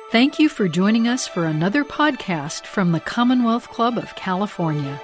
Thank you for joining us for another podcast from the Commonwealth Club of California.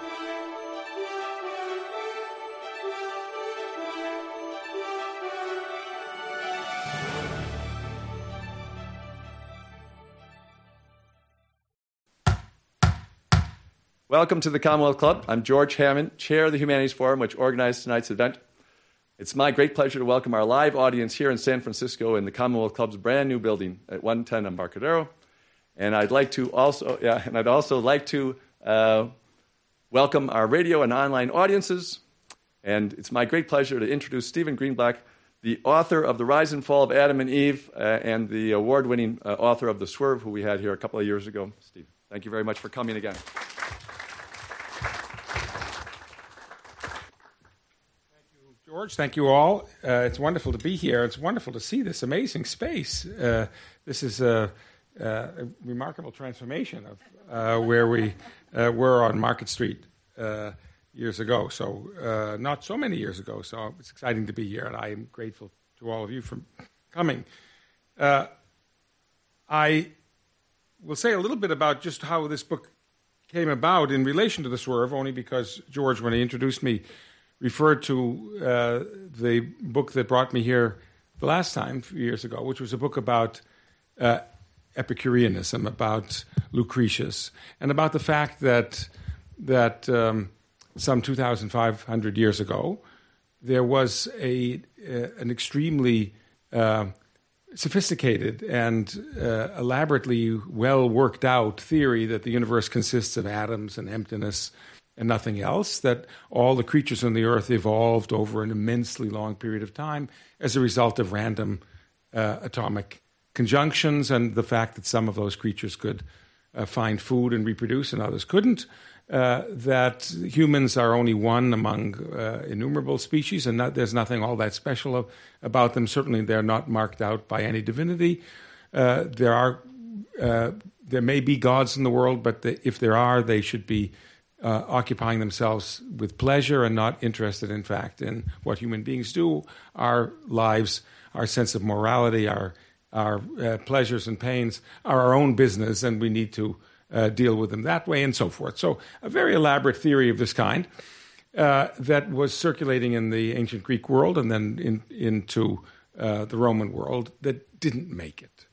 Welcome to the Commonwealth Club. I'm George Hammond, Chair of the Humanities Forum, which organized tonight's event. It's my great pleasure to welcome our live audience here in San Francisco in the Commonwealth Club's brand new building at 110 Embarcadero. And I'd also like to welcome our radio and online audiences. And it's my great pleasure to introduce Stephen Greenblatt, the author of The Rise and Fall of Adam and Eve, and the award-winning author of The Swerve, who we had here a couple of years ago. Steve, thank you very much for coming again. George, thank you all. It's wonderful to be here. It's wonderful to see this amazing space. This is a remarkable transformation of where we were on Market Street years ago. So not so many years ago. So it's exciting to be here, and I am grateful to all of you for coming. I will say a little bit about just how this book came about in relation to The Swerve, only because George, when he introduced me, referred to the book that brought me here the last time, a few years ago, which was a book about Epicureanism, about Lucretius, and about the fact that some 2,500 years ago, there was an extremely sophisticated and elaborately well worked out theory that the universe consists of atoms and emptiness and nothing else, that all the creatures on the earth evolved over an immensely long period of time as a result of random atomic conjunctions, and the fact that some of those creatures could find food and reproduce and others couldn't, that humans are only one among innumerable species, and there's nothing all that special about them. Certainly they're not marked out by any divinity. There may be gods in the world, but if there are, they should be occupying themselves with pleasure and not interested, in fact, in what human beings do. Our lives, our sense of morality, our pleasures and pains are our own business, and we need to deal with them that way, and so forth. So a very elaborate theory of this kind that was circulating in the ancient Greek world and then into the Roman world that didn't make it.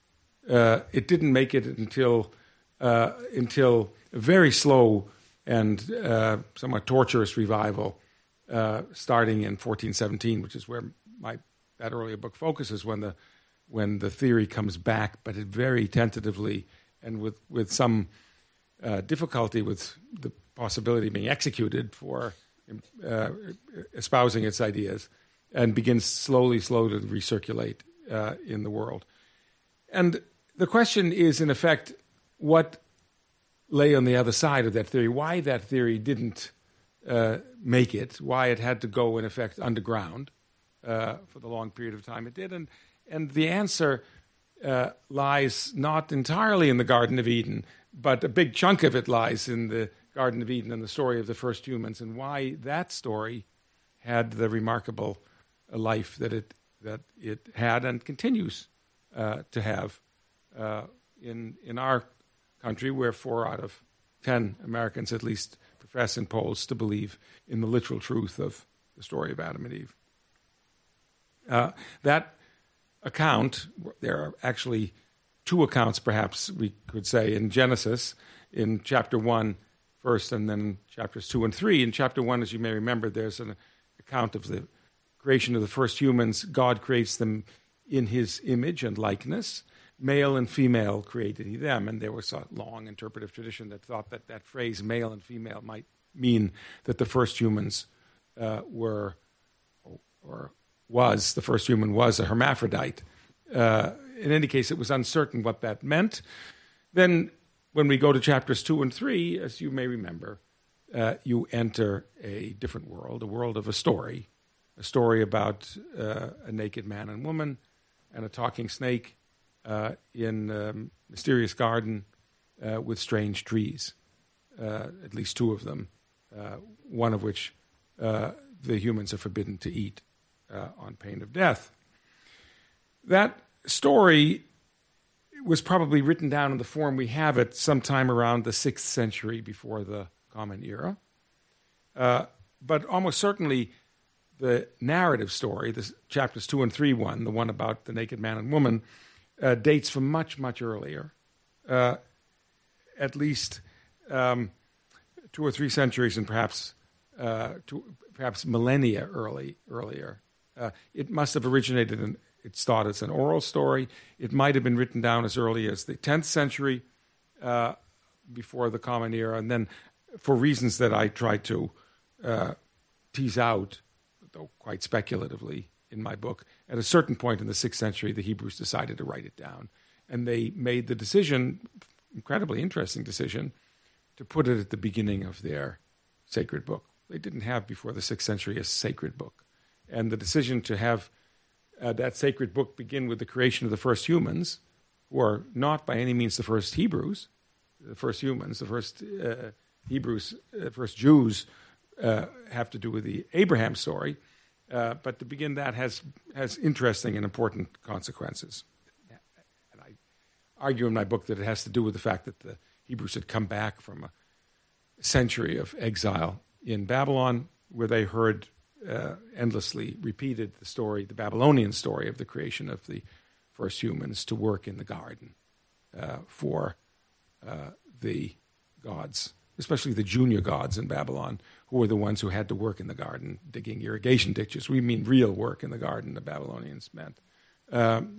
It didn't make it until a very slow and somewhat torturous revival starting in 1417, which is where that earlier book focuses, when the theory comes back, but it very tentatively and with some difficulty with the possibility of being executed for espousing its ideas, and begins slowly to recirculate in the world. And the question is, in effect, what lay on the other side of that theory, why that theory didn't make it, why it had to go, in effect, underground for the long period of time it did. And the answer lies not entirely in the Garden of Eden, but a big chunk of it lies in the Garden of Eden and the story of the first humans, and why that story had the remarkable life that it had and continues to have in our country, where 4 out of 10 Americans at least profess in polls to believe in the literal truth of the story of Adam and Eve. That account, there are actually 2 accounts, perhaps we could say, in Genesis, in chapter 1 first, and then chapters 2 and 3. In chapter 1, as you may remember, there's an account of the creation of the first humans. God creates them in his image and likeness. Male and female created he them, and there was a long interpretive tradition that thought that phrase male and female might mean that the first humans the first human was a hermaphrodite. In any case, it was uncertain what that meant. Then when we go to chapters 2 and 3, as you may remember, you enter a different world, a world of a story about a naked man and woman and a talking snake in a mysterious garden with strange trees, at least 2 of them, one of which the humans are forbidden to eat on pain of death. That story was probably written down in the form we have it sometime around the 6th century before the Common Era. But almost certainly the narrative story, the chapters 2 and 3 one, the one about the naked man and woman, dates from much, much earlier, at least 2 or 3 centuries and perhaps millennia earlier. It must have originated it's thought as an oral story. It might have been written down as early as the 10th century before the Common Era, and then for reasons that I tried to tease out, though quite speculatively in my book, at a certain point in the 6th century, the Hebrews decided to write it down. And they made the decision, incredibly interesting decision, to put it at the beginning of their sacred book. They didn't have before the 6th century a sacred book. And the decision to have that sacred book begin with the creation of the first humans, who are not by any means the first Hebrews, the first humans, the first Hebrews, first Jews, have to do with the Abraham story. But to begin that has interesting and important consequences. And I argue in my book that it has to do with the fact that the Hebrews had come back from a century of exile in Babylon, where they heard endlessly repeated the story, the Babylonian story of the creation of the first humans to work in the garden for the gods, especially the junior gods in Babylon, who were the ones who had to work in the garden, digging irrigation ditches. We mean real work in the garden, the Babylonians meant. In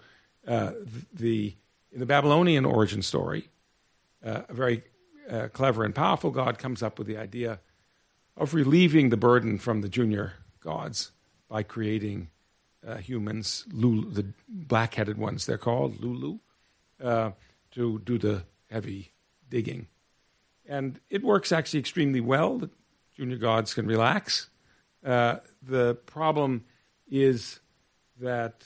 the Babylonian origin story, a very clever and powerful god comes up with the idea of relieving the burden from the junior gods by creating humans, Lulu, the black-headed ones they're called, Lulu, to do the heavy digging. And it works actually extremely well. The junior gods can relax. The problem is that,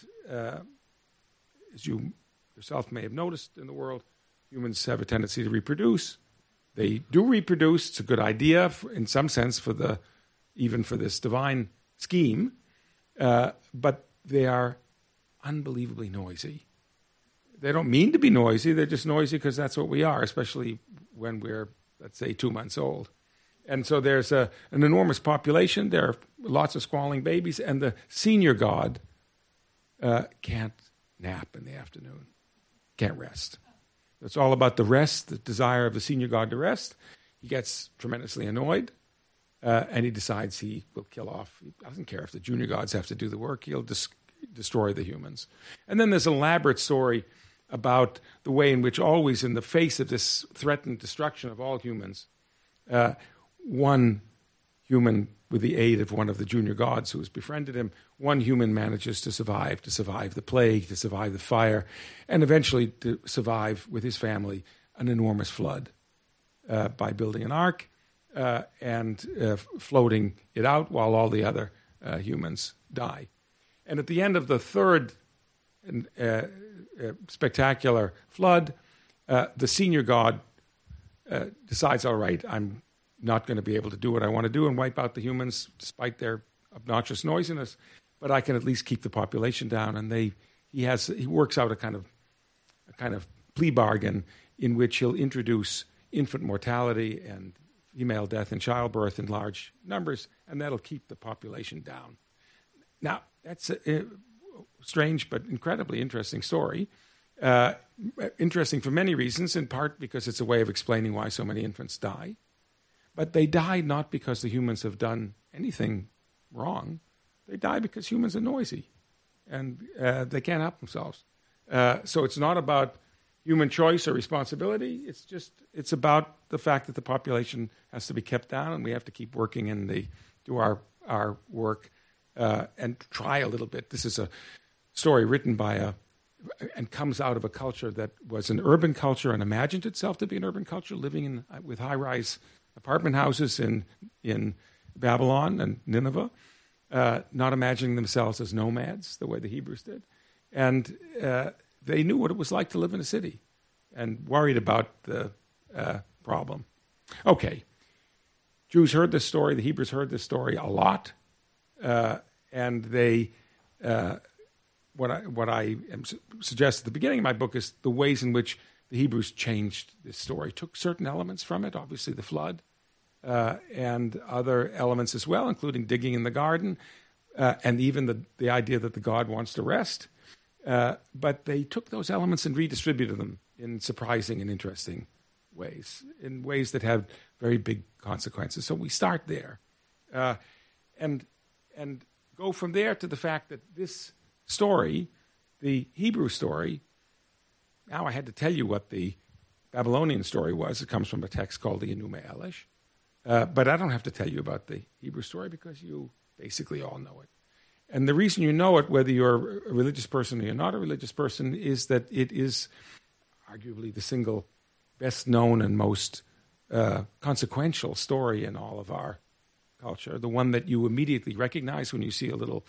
as you yourself may have noticed in the world, humans have a tendency to reproduce. They do reproduce. It's a good idea, in some sense, even for this divine scheme. But they are unbelievably noisy. They don't mean to be noisy. They're just noisy because that's what we are, especially when we're, let's say, 2 months old. And so there's an enormous population. There are lots of squalling babies. And the senior god can't nap in the afternoon, can't rest. It's all about the rest, the desire of the senior god to rest. He gets tremendously annoyed, and he decides he will kill off. He doesn't care if the junior gods have to do the work. He'll destroy the humans. And then there's an elaborate story about the way in which always in the face of this threatened destruction of all humans, one human, with the aid of one of the junior gods who has befriended him, one human manages to survive the plague, to survive the fire, and eventually to survive with his family an enormous flood by building an ark and floating it out while all the other humans die. And at the end of the third spectacular flood, the senior god decides, all right, I'm not going to be able to do what I want to do and wipe out the humans despite their obnoxious noisiness, but I can at least keep the population down. And he works out a kind of plea bargain in which he'll introduce infant mortality and female death in childbirth in large numbers, and that'll keep the population down. Now, that's a strange but incredibly interesting story. Interesting for many reasons, in part because it's a way of explaining why so many infants die. But they die not because the humans have done anything wrong. They die because humans are noisy, and they can't help themselves. So it's not about human choice or responsibility. It's about the fact that the population has to be kept down, and we have to keep working and do our work and try a little bit. This is a story written by and comes out of a culture that was an urban culture and imagined itself to be an urban culture, living with high-rise apartment houses in Babylon and Nineveh, not imagining themselves as nomads the way the Hebrews did. And they knew what it was like to live in a city and worried about the problem. Okay. Jews heard this story. The Hebrews heard this story a lot. And they what I suggest at the beginning of my book is the ways in which the Hebrews changed this story, took certain elements from it, obviously the flood, and other elements as well, including digging in the garden, and even the idea that the God wants to rest. But they took those elements and redistributed them in surprising and interesting ways, in ways that have very big consequences. So we start there, and go from there to the fact that this story, the Hebrew story, now I had to tell you what the Babylonian story was. It comes from a text called the Enuma Elish. But I don't have to tell you about the Hebrew story because you basically all know it. And the reason you know it, whether you're a religious person or you're not a religious person, is that it is arguably the single best known and most consequential story in all of our culture. The one that you immediately recognize when you see a little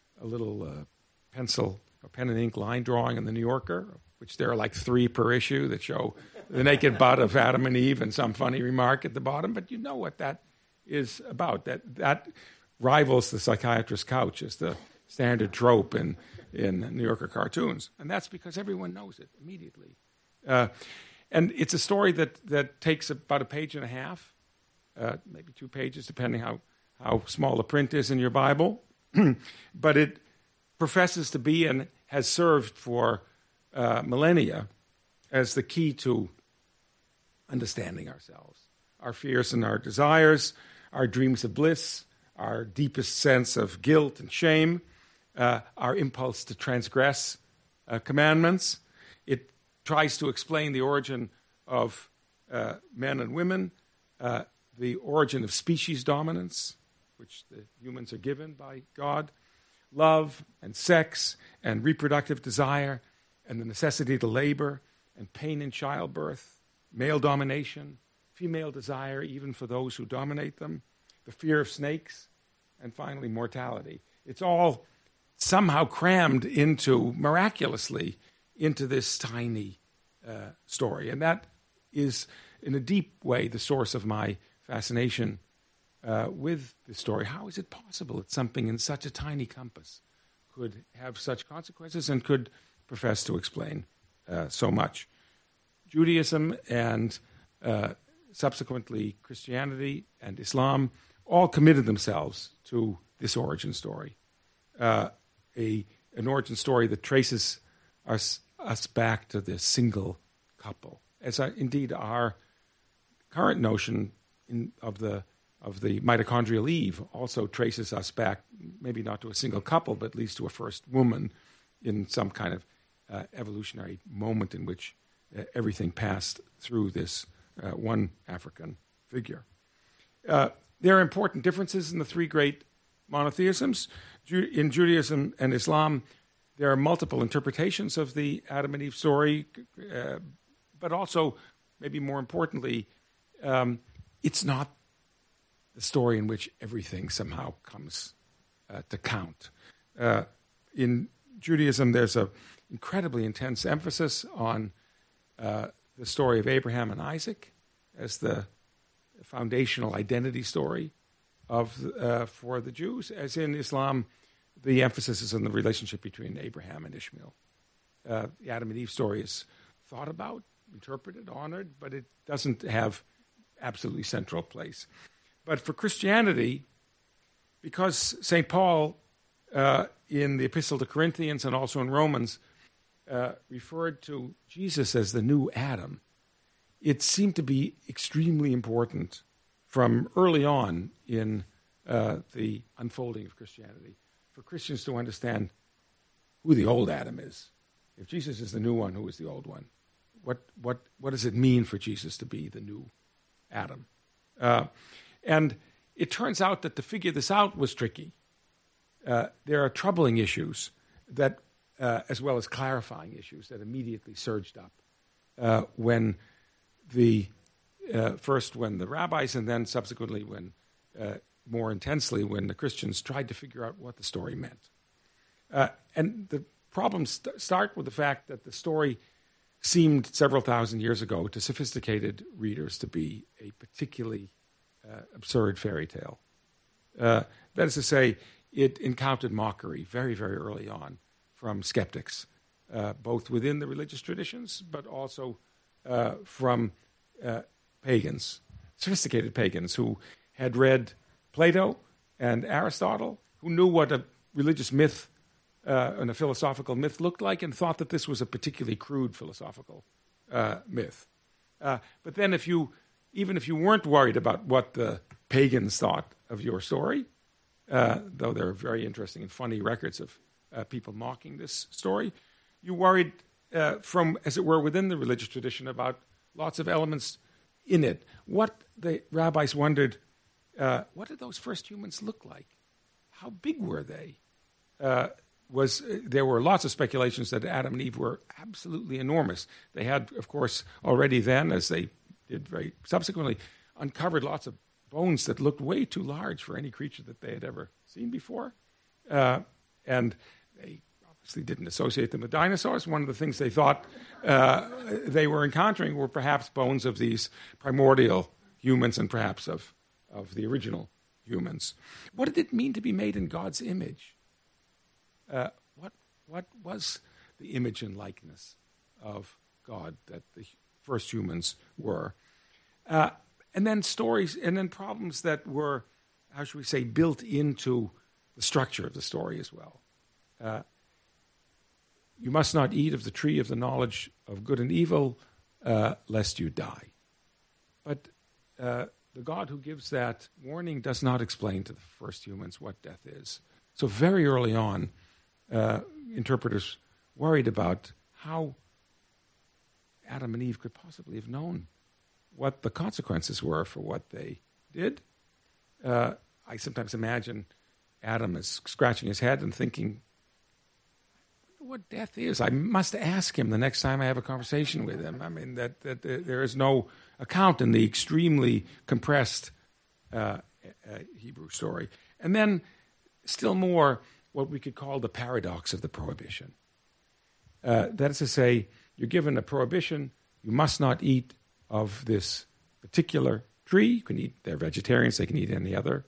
pencil or pen and ink line drawing in the New Yorker, which there are like 3 per issue that show the naked butt of Adam and Eve and some funny remark at the bottom. But you know what that is about. That rivals the psychiatrist's couch as the standard trope in New Yorker cartoons. And that's because everyone knows it immediately. And it's a story that takes about a page and a half, maybe 2 pages, depending how small the print is in your Bible. But it professes to be and has served for millennia as the key to understanding ourselves, our fears and our desires, our dreams of bliss, our deepest sense of guilt and shame, our impulse to transgress commandments. It tries to explain the origin of men and women, the origin of species dominance, which the humans are given by God, love and sex and reproductive desire, and the necessity to labor and pain in childbirth, male domination, female desire even for those who dominate them, the fear of snakes, and finally mortality. It's all somehow crammed miraculously into this tiny story. And that is, in a deep way, the source of my fascination with the story. How is it possible that something in such a tiny compass could have such consequences and could profess to explain so much? Judaism and subsequently Christianity and Islam all committed themselves to this origin story, an origin story that traces us back to the single couple, as indeed our current notion of the mitochondrial Eve also traces us back, maybe not to a single couple, but at least to a first woman in some kind of evolutionary moment in which everything passed through this one African figure. There are important differences in the 3 great monotheisms. In Judaism and Islam, there are multiple interpretations of the Adam and Eve story, but also, maybe more importantly, it's not the story in which everything somehow comes to count. In Judaism, there's an incredibly intense emphasis on the story of Abraham and Isaac as the foundational identity story for the Jews, as in Islam, the emphasis is on the relationship between Abraham and Ishmael. The Adam and Eve story is thought about, interpreted, honored, but it doesn't have absolutely central place. But for Christianity, because St. Paul, in the Epistle to Corinthians and also in Romans, referred to Jesus as the new Adam, it seemed to be extremely important from early on in the unfolding of Christianity for Christians to understand who the old Adam is. If Jesus is the new one, who is the old one? What does it mean for Jesus to be the new Adam? And it turns out that to figure this out was tricky. There are troubling issues that, as well as clarifying issues, that immediately surged up when the rabbis and then subsequently more intensely when the Christians tried to figure out what the story meant. And the problems start with the fact that the story seemed several thousand years ago to sophisticated readers to be a particularly absurd fairy tale. That is to say, it encountered mockery very, very early on from skeptics, both within the religious traditions, but also from pagans, sophisticated pagans who had read Plato and Aristotle, who knew what a religious myth and a philosophical myth looked like, and thought that this was a particularly crude philosophical myth. But then even if you weren't worried about what the pagans thought of your story, though there are very interesting and funny records of people mocking this story, you worried from, as it were, within the religious tradition about lots of elements in it. What the rabbis wondered, what did those first humans look like? How big were they? There were lots of speculations that Adam and Eve were absolutely enormous. They had, of course, already then, as they did very subsequently, uncovered lots of bones that looked way too large for any creature that they had ever seen before. And they obviously didn't associate them with dinosaurs. One of the things they thought they were encountering were perhaps bones of these primordial humans and perhaps of the original humans. What did it mean to be made in God's image? What was the image and likeness of God that the first humans were? And then stories, and then problems that were, how should we say, built into the structure of the story as well. You must not eat of the tree of the knowledge of good and evil, lest you die. But the God who gives that warning does not explain to the first humans what death is. So very early on, interpreters worried about how Adam and Eve could possibly have known what the consequences were for what they did. I sometimes imagine Adam is scratching his head and thinking, I wonder what death is. I must ask him the next time I have a conversation with him. I mean, that there is no account in the extremely compressed Hebrew story. And then, still more, what we could call the paradox of the prohibition. That is to say, you're given a prohibition, you must not eat of this particular tree. You can eat, they're vegetarians, they can eat any other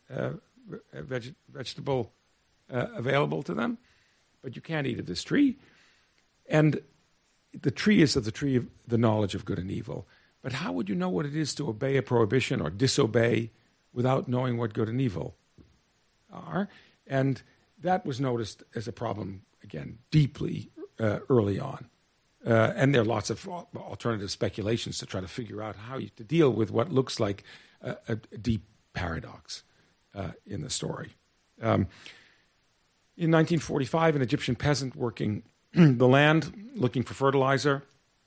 vegetable available to them, but you can't eat of this tree. And the tree is of the tree of the knowledge of good and evil. But how would you know what it is to obey a prohibition or disobey without knowing what good and evil are? And that was noticed as a problem, again, deeply early on. And there are lots of alternative speculations to try to figure out how to deal with what looks like a deep paradox in the story. In 1945, an Egyptian peasant working the land, looking for fertilizer,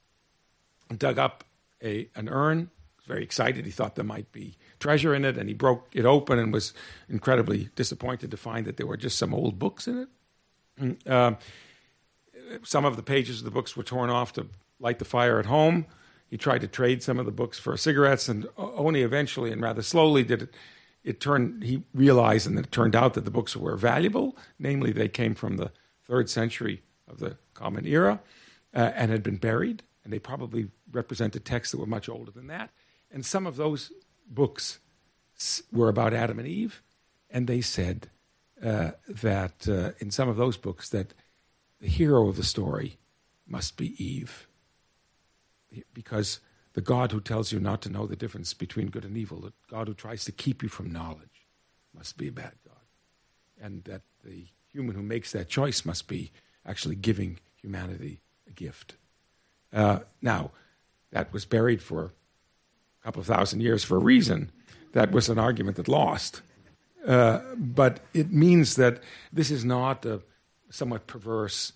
dug up an urn. He was very excited. He thought there might be treasure in it, and he broke it open and was incredibly disappointed to find that there were just some old books in it. Some of the pages of the books were torn off to light the fire at home. He tried to trade some of the books for cigarettes, and only eventually and rather slowly did he realized, and it turned out that the books were valuable. Namely, they came from the 3rd century of the Common Era and had been buried, and they probably represented texts that were much older than that. And some of those books were about Adam and Eve, and they said that in some of those books that the hero of the story must be Eve, because the God who tells you not to know the difference between good and evil, the God who tries to keep you from knowledge, must be a bad God. And that the human who makes that choice must be actually giving humanity a gift. Now, that was buried for a couple of thousand years for a reason. That was an argument that lost. But it means that this is not a somewhat perverse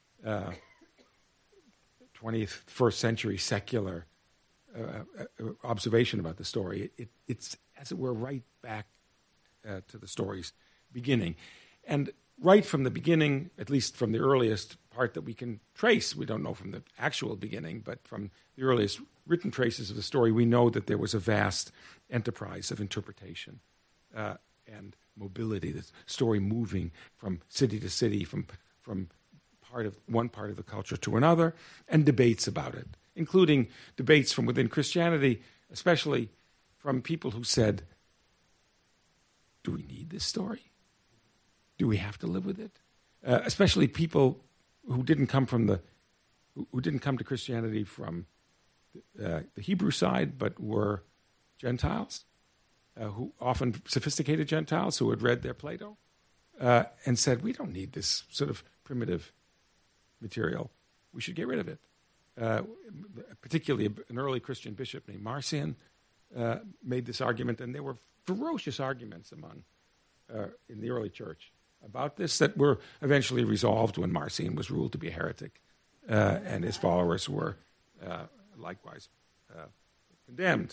21st century secular observation about the story. It's, as it were, right back to the story's beginning. And right from the beginning, at least from the earliest part that we can trace, we don't know from the actual beginning, but from the earliest written traces of the story, we know that there was a vast enterprise of interpretation and mobility, the story moving from city to city, from one part of the culture to another, and debates about it, including debates from within Christianity, especially from people who said, do we need this story? Do we have to live with it? especially people who didn't come to Christianity from the Hebrew side, but were Gentiles, who often sophisticated Gentiles who had read their Plato, and said, we don't need this sort of primitive material. We should get rid of it. Particularly an early Christian bishop named Marcion made this argument, and there were ferocious arguments in the early church about this that were eventually resolved when Marcion was ruled to be a heretic, and his followers were likewise condemned.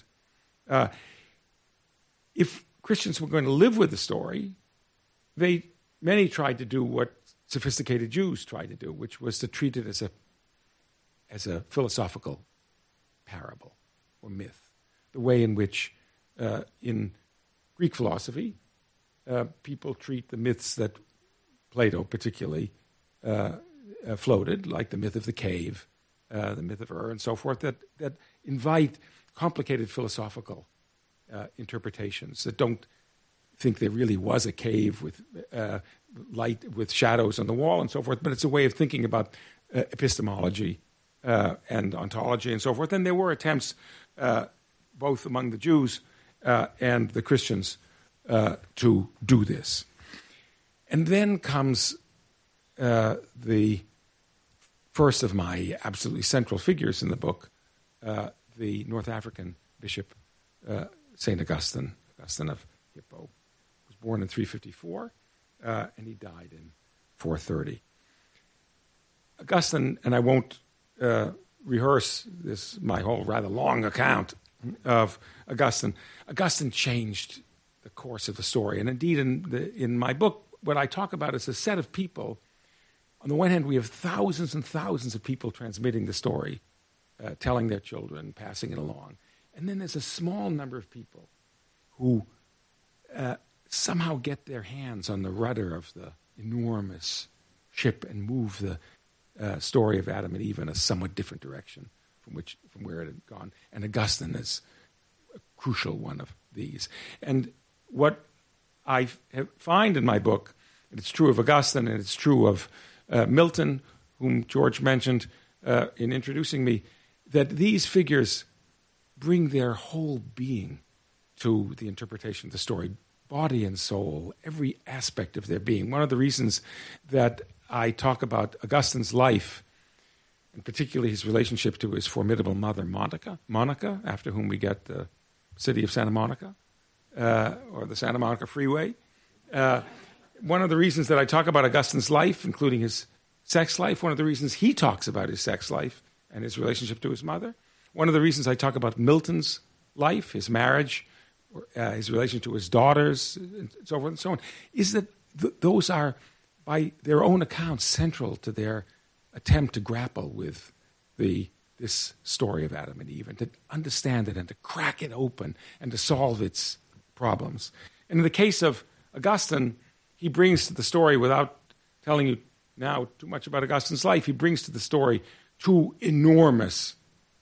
If Christians were going to live with the story, many tried to do what sophisticated Jews tried to do, which was to treat it as a philosophical parable or myth, the way in which in Greek philosophy people treat the myths that Plato particularly floated, like the myth of the cave, the myth of Ur, and so forth, that invite complicated philosophical interpretations that don't think there really was a cave with light, with shadows on the wall and so forth, but it's a way of thinking about epistemology and ontology and so forth. And there were attempts, both among the Jews and the Christians, to do this. And then comes the first of my absolutely central figures in the book, the North African bishop, St. Augustine of Hippo, was born in 354, and he died in 430. Augustine, and I won't rehearse this, my whole rather long account of Augustine. Augustine changed the course of the story, and indeed in my book, what I talk about is a set of people. On the one hand, we have thousands and thousands of people transmitting the story, telling their children, passing it along. And then there's a small number of people who somehow get their hands on the rudder of the enormous ship and move the story of Adam and Eve in a somewhat different direction from where it had gone. And Augustine is a crucial one of these. And what I find in my book, and it's true of Augustine and it's true of Milton, whom George mentioned in introducing me, that these figures bring their whole being to the interpretation of the story, body and soul, every aspect of their being. One of the reasons that I talk about Augustine's life, and particularly his relationship to his formidable mother, Monica, after whom we get the city of Santa Monica, or the Santa Monica Freeway. One of the reasons that I talk about Augustine's life, including his sex life, one of the reasons he talks about his sex life and his relationship to his mother, one of the reasons I talk about Milton's life, his marriage, his relation to his daughters, and so forth and so on, is that those are, by their own accounts, central to their attempt to grapple with this story of Adam and Eve, and to understand it and to crack it open and to solve its problems. And in the case of Augustine, he brings to the story, without telling you now too much about Augustine's life, he brings to the story two enormous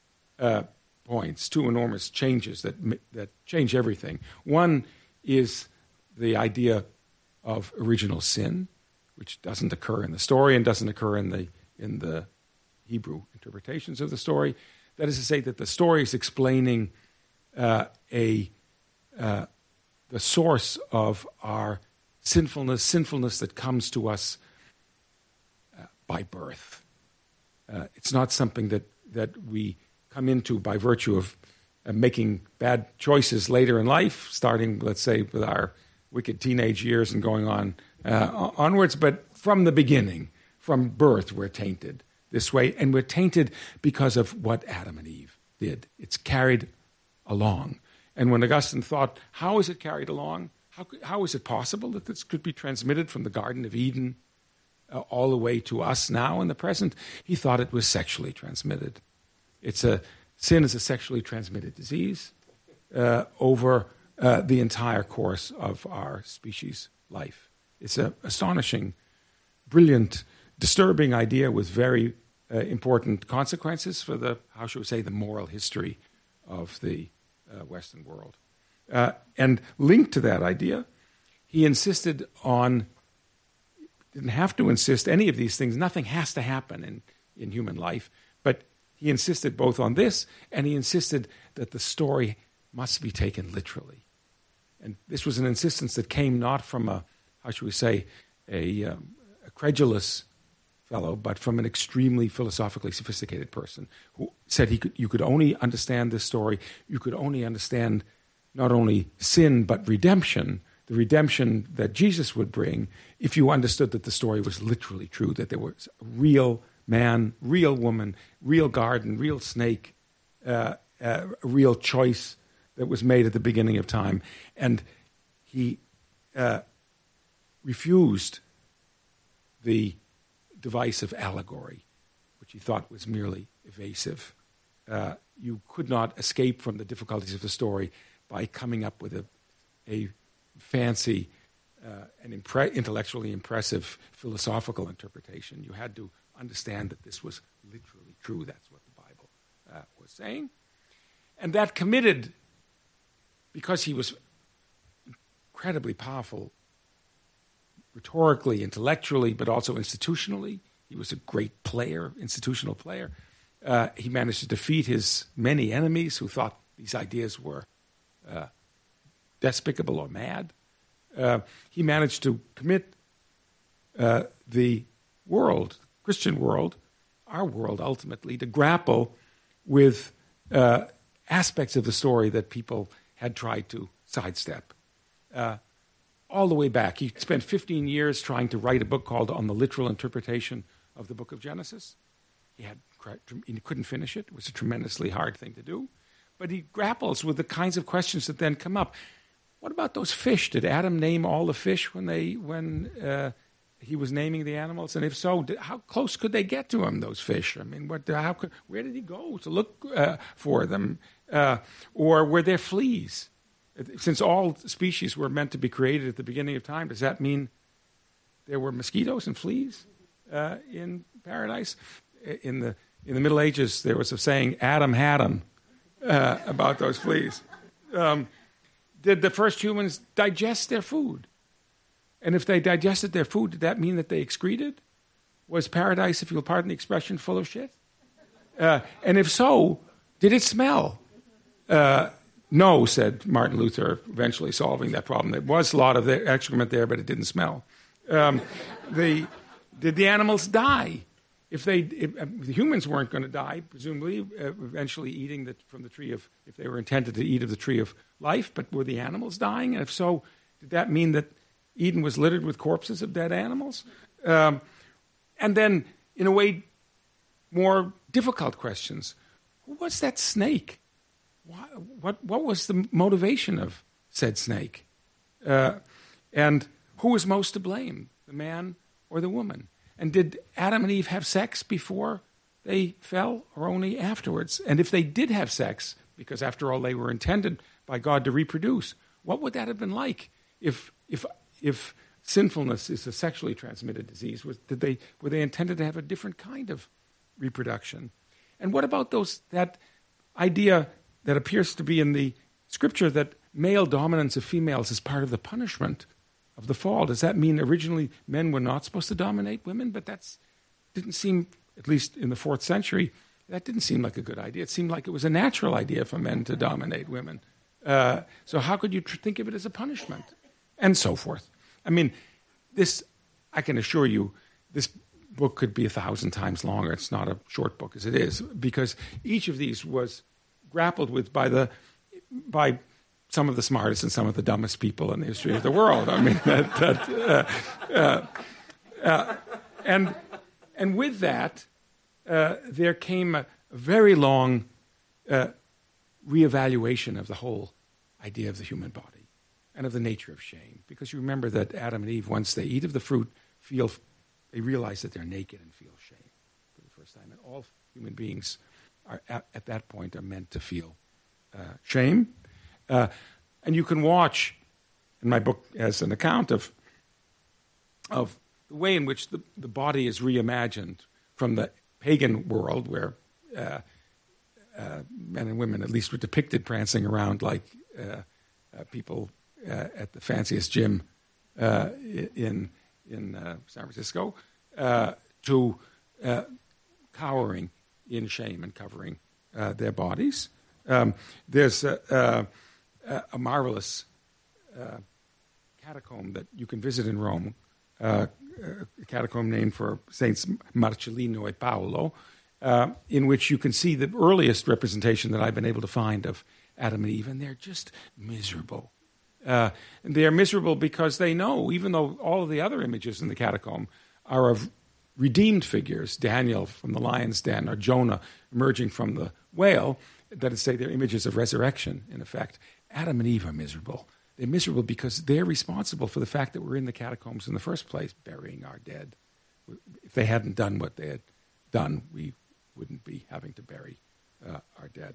points, two enormous changes that change everything. One is the idea of original sin, which doesn't occur in the story and doesn't occur in the Hebrew interpretations of the story. That is to say that the story is explaining the source of our sinfulness that comes to us by birth. It's not something that we come into by virtue of making bad choices later in life, starting, let's say, with our wicked teenage years and going on onwards, but from the beginning, from birth, we're tainted this way, and we're tainted because of what Adam and Eve did. It's carried along. And when Augustine thought, how is it carried along? How is it possible that this could be transmitted from the Garden of Eden all the way to us now in the present? He thought it was sexually transmitted. Sin is a sexually transmitted disease over the entire course of our species' life. It's an astonishing, brilliant, disturbing idea with very important consequences for the moral history of the Western world. And linked to that idea, he insisted on didn't have to insist any of these things. Nothing has to happen in human life. But he insisted both on this, and he insisted that the story must be taken literally. And this was an insistence that came not from a credulous fellow, but from an extremely philosophically sophisticated person who said you could only understand this story, you could only understand not only sin but redemption, the redemption that Jesus would bring, if you understood that the story was literally true, that there was a real man, real woman, real garden, real snake, a real choice that was made at the beginning of time. And he refused the device of allegory, which he thought was merely evasive. You could not escape from the difficulties of the story by coming up with a fancy and intellectually impressive philosophical interpretation. You had to understand that this was literally true. That's what the Bible was saying. And that committed, because he was incredibly powerful rhetorically, intellectually, but also institutionally. He was a great player, institutional player. He managed to defeat his many enemies who thought these ideas were despicable or mad. He managed to commit the world, Christian world, our world ultimately, to grapple with aspects of the story that people had tried to sidestep. All the way back. He spent 15 years trying to write a book called On the Literal Interpretation of the Book of Genesis. He couldn't finish it. It was a tremendously hard thing to do. But he grapples with the kinds of questions that then come up. What about those fish? Did Adam name all the fish when he was naming the animals? And if so, how close could they get to him, those fish? I mean, where did he go to look for them? Or were there fleas? Since all species were meant to be created at the beginning of time, does that mean there were mosquitoes and fleas in paradise? In the Middle Ages, there was a saying, Adam had them, about those fleas. Did the first humans digest their food? And if they digested their food, did that mean that they excreted? Was paradise, if you'll pardon the expression, full of shit? And if so, did it smell? No, said Martin Luther, eventually solving that problem. There was a lot of excrement there, but it didn't smell. Did the animals die? If the humans weren't going to die, presumably, eventually eating from the tree of, if they were intended to eat of the tree of life, but were the animals dying? And if so, did that mean that Eden was littered with corpses of dead animals? And then, in a way, more difficult questions. Who was that snake? What was the motivation of said snake? And who was most to blame, the man or the woman? And did Adam and Eve have sex before they fell or only afterwards? And if they did have sex, because after all they were intended by God to reproduce, what would that have been like if sinfulness is a sexually transmitted disease? Were they intended to have a different kind of reproduction? And what about that idea that appears to be in the scripture that male dominance of females is part of the punishment of the fall? Does that mean originally men were not supposed to dominate women? But that didn't seem, at least in the 4th century, that didn't seem like a good idea. It seemed like it was a natural idea for men to dominate women. So how could you think of it as a punishment? And so forth. I mean, this, I can assure you, this book could be 1,000 times longer. It's not a short book as it is, because each of these was grappled with by some of the smartest and some of the dumbest people in the history of the world. I mean, and with that, there came a very long reevaluation of the whole idea of the human body and of the nature of shame. Because you remember that Adam and Eve, once they eat of the fruit, they realize that they're naked and feel shame for the first time. And all human beings are at that point are meant to feel shame. And you can watch, in my book, as an account of the way in which the body is reimagined from the pagan world, where men and women at least were depicted prancing around like people at the fanciest gym in in San Francisco, to cowering in shame and covering their bodies. There's a marvelous catacomb that you can visit in Rome, a catacomb named for Saints Marcellino e Paolo, in which you can see the earliest representation that I've been able to find of Adam and Eve, and they're just miserable. And they're miserable because they know, even though all of the other images in the catacomb are of redeemed figures, Daniel from the lion's den or Jonah emerging from the whale, that is, say, they're images of resurrection, in effect. Adam and Eve are miserable. They're miserable because they're responsible for the fact that we're in the catacombs in the first place, burying our dead. If they hadn't done what they had done, we wouldn't be having to bury our dead.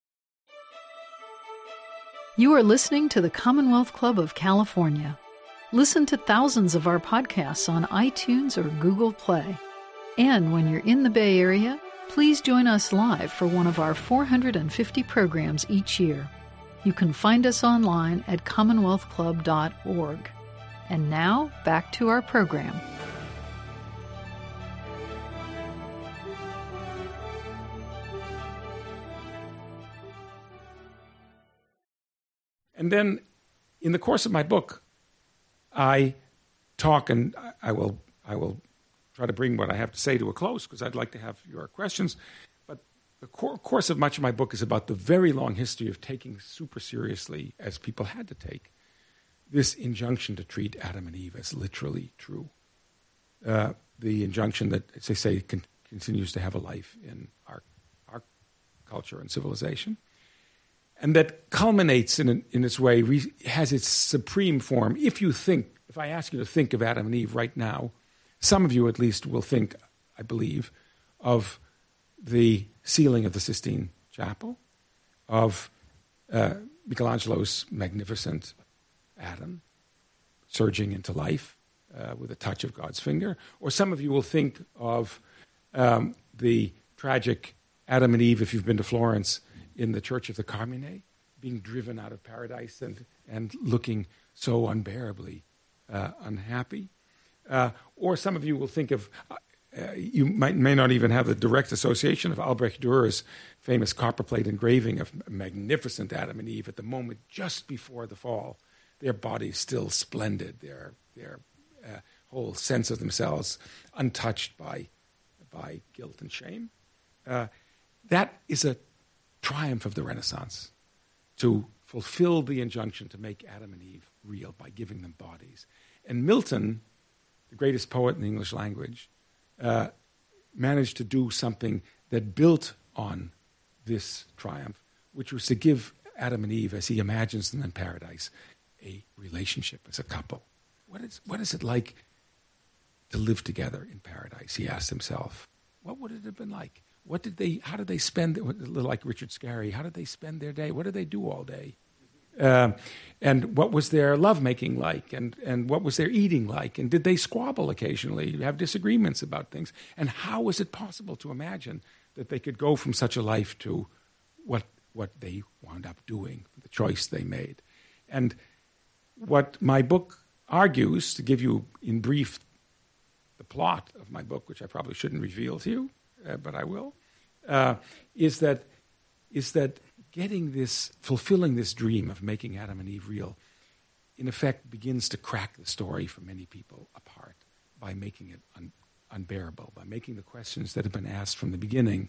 You are listening to the Commonwealth Club of California. Listen to thousands of our podcasts on iTunes or Google Play. And when you're in the Bay Area, please join us live for one of our 450 programs each year. You can find us online at commonwealthclub.org. And now, back to our program. And then, in the course of my book, I talk, and I will try to bring what I have to say to a close, because I'd like to have your questions. But the course of much of my book is about the very long history of taking super seriously, as people had to take, this injunction to treat Adam and Eve as literally true. The injunction that, as they say, continues to have a life in our culture and civilization. And that culminates in its way, has its supreme form. If I ask you to think of Adam and Eve right now, some of you at least will think, I believe, of the ceiling of the Sistine Chapel, of Michelangelo's magnificent Adam surging into life with a touch of God's finger. Or some of you will think of the tragic Adam and Eve, if you've been to Florence, in the Church of the Carmine, being driven out of paradise and looking so unbearably unhappy. Or some of you will think of, you may not even have the direct association of Albrecht Dürer's famous copperplate engraving of magnificent Adam and Eve at the moment just before the fall, their bodies still splendid, their whole sense of themselves untouched by guilt and shame. That is a triumph of the Renaissance, to fulfill the injunction to make Adam and Eve real by giving them bodies. And Milton, the greatest poet in the English language, managed to do something that built on this triumph, which was to give Adam and Eve, as he imagines them in paradise, a relationship as a couple. What is it like to live together in paradise, he asked himself. What would it have been like? How did they spend, a little like Richard Scarry, how did they spend their day? What did they do all day? And what was their lovemaking like? And what was their eating like? And did they squabble occasionally, have disagreements about things? And how was it possible to imagine that they could go from such a life to what they wound up doing, the choice they made? And what my book argues, to give you in brief the plot of my book, which I probably shouldn't reveal to you, but I will, is that fulfilling this dream of making Adam and Eve real, in effect begins to crack the story for many people apart by making it unbearable, by making the questions that have been asked from the beginning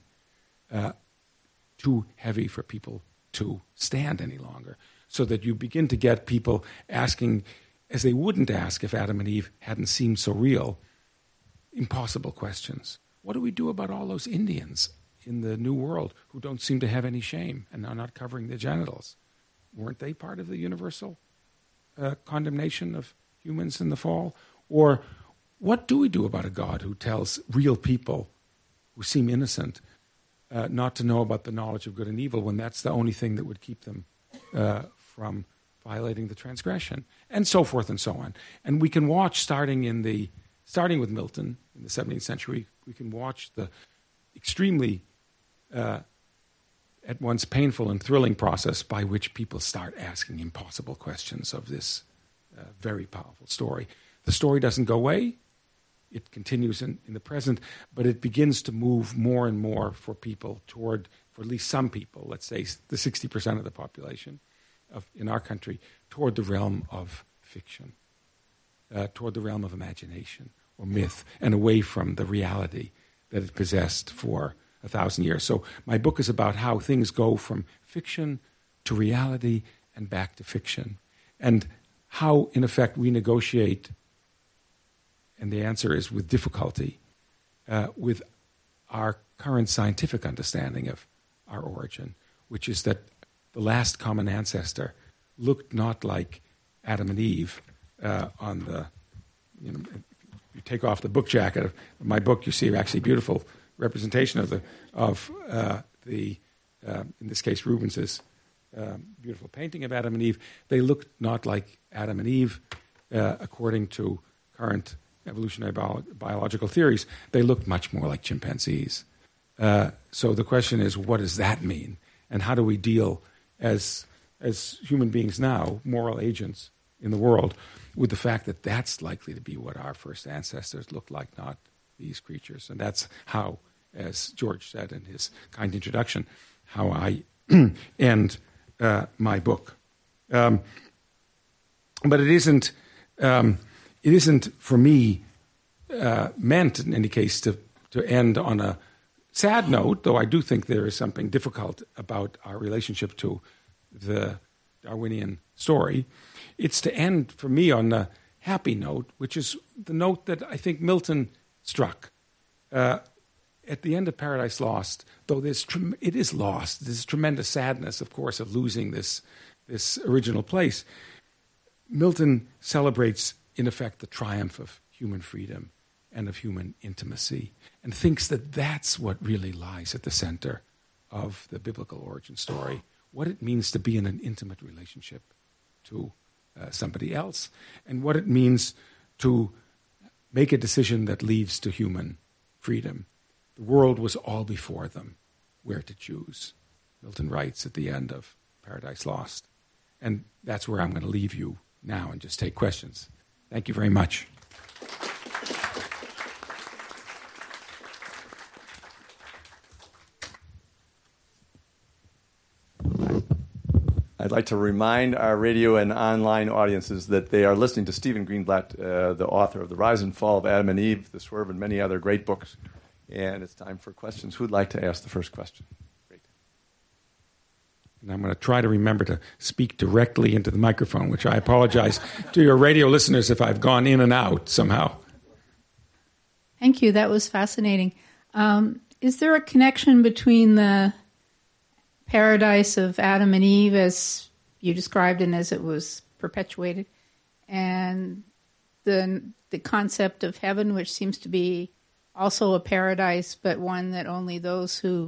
too heavy for people to stand any longer, so that you begin to get people asking, as they wouldn't ask if Adam and Eve hadn't seemed so real, impossible questions. What do we do about all those Indians in the New World who don't seem to have any shame and are not covering their genitals? Weren't they part of the universal condemnation of humans in the fall? Or what do we do about a God who tells real people who seem innocent not to know about the knowledge of good and evil when that's the only thing that would keep them from violating the transgression? And so forth and so on. And we can watch, starting with Milton in the 17th century, we can watch the extremely at once painful and thrilling process by which people start asking impossible questions of this very powerful story. The story doesn't go away. It continues in the present, but it begins to move more and more for people toward, for at least some people, let's say the 60% of the population in our country, toward the realm of fiction, toward the realm of imagination or myth, and away from the reality that it possessed for 1,000 years. So my book is about how things go from fiction to reality and back to fiction, and how, in effect, we negotiate, and the answer is with difficulty, with our current scientific understanding of our origin, which is that the last common ancestor looked not like Adam and Eve on the, you take off the book jacket of my book, you see actually beautiful representation of the in this case Rubens's beautiful painting of Adam and Eve. They looked not like Adam and Eve according to current evolutionary biological theories. They looked much more like chimpanzees. So the question is, what does that mean? And how do we deal as human beings now, moral agents in the world, with the fact that that's likely to be what our first ancestors looked like, not these creatures? And that's how, as George said in his kind introduction, how I end my book. But it isn't for me meant, in any case, to end on a sad note, though I do think there is something difficult about our relationship to the Darwinian story. It's to end, for me, on a happy note, which is the note that I think Milton struck. At the end of Paradise Lost, though it is lost, there's tremendous sadness, of course, of losing this original place. Milton celebrates, in effect, the triumph of human freedom and of human intimacy, and thinks that that's what really lies at the center of the biblical origin story, what it means to be in an intimate relationship to somebody else, and what it means to make a decision that leads to human freedom. The world was all before them, where to choose, Milton writes at the end of Paradise Lost. And that's where I'm going to leave you now and just take questions. Thank you very much. I'd like to remind our radio and online audiences that they are listening to Stephen Greenblatt, the author of The Rise and Fall of Adam and Eve, The Swerve, and many other great books. And it's time for questions. Who'd like to ask the first question? Great. And I'm going to try to remember to speak directly into the microphone, which I apologize to your radio listeners if I've gone in and out somehow. Thank you. That was fascinating. Is there a connection between the paradise of Adam and Eve, as you described and as it was perpetuated, and the concept of heaven, which seems to be also a paradise, but one that only those who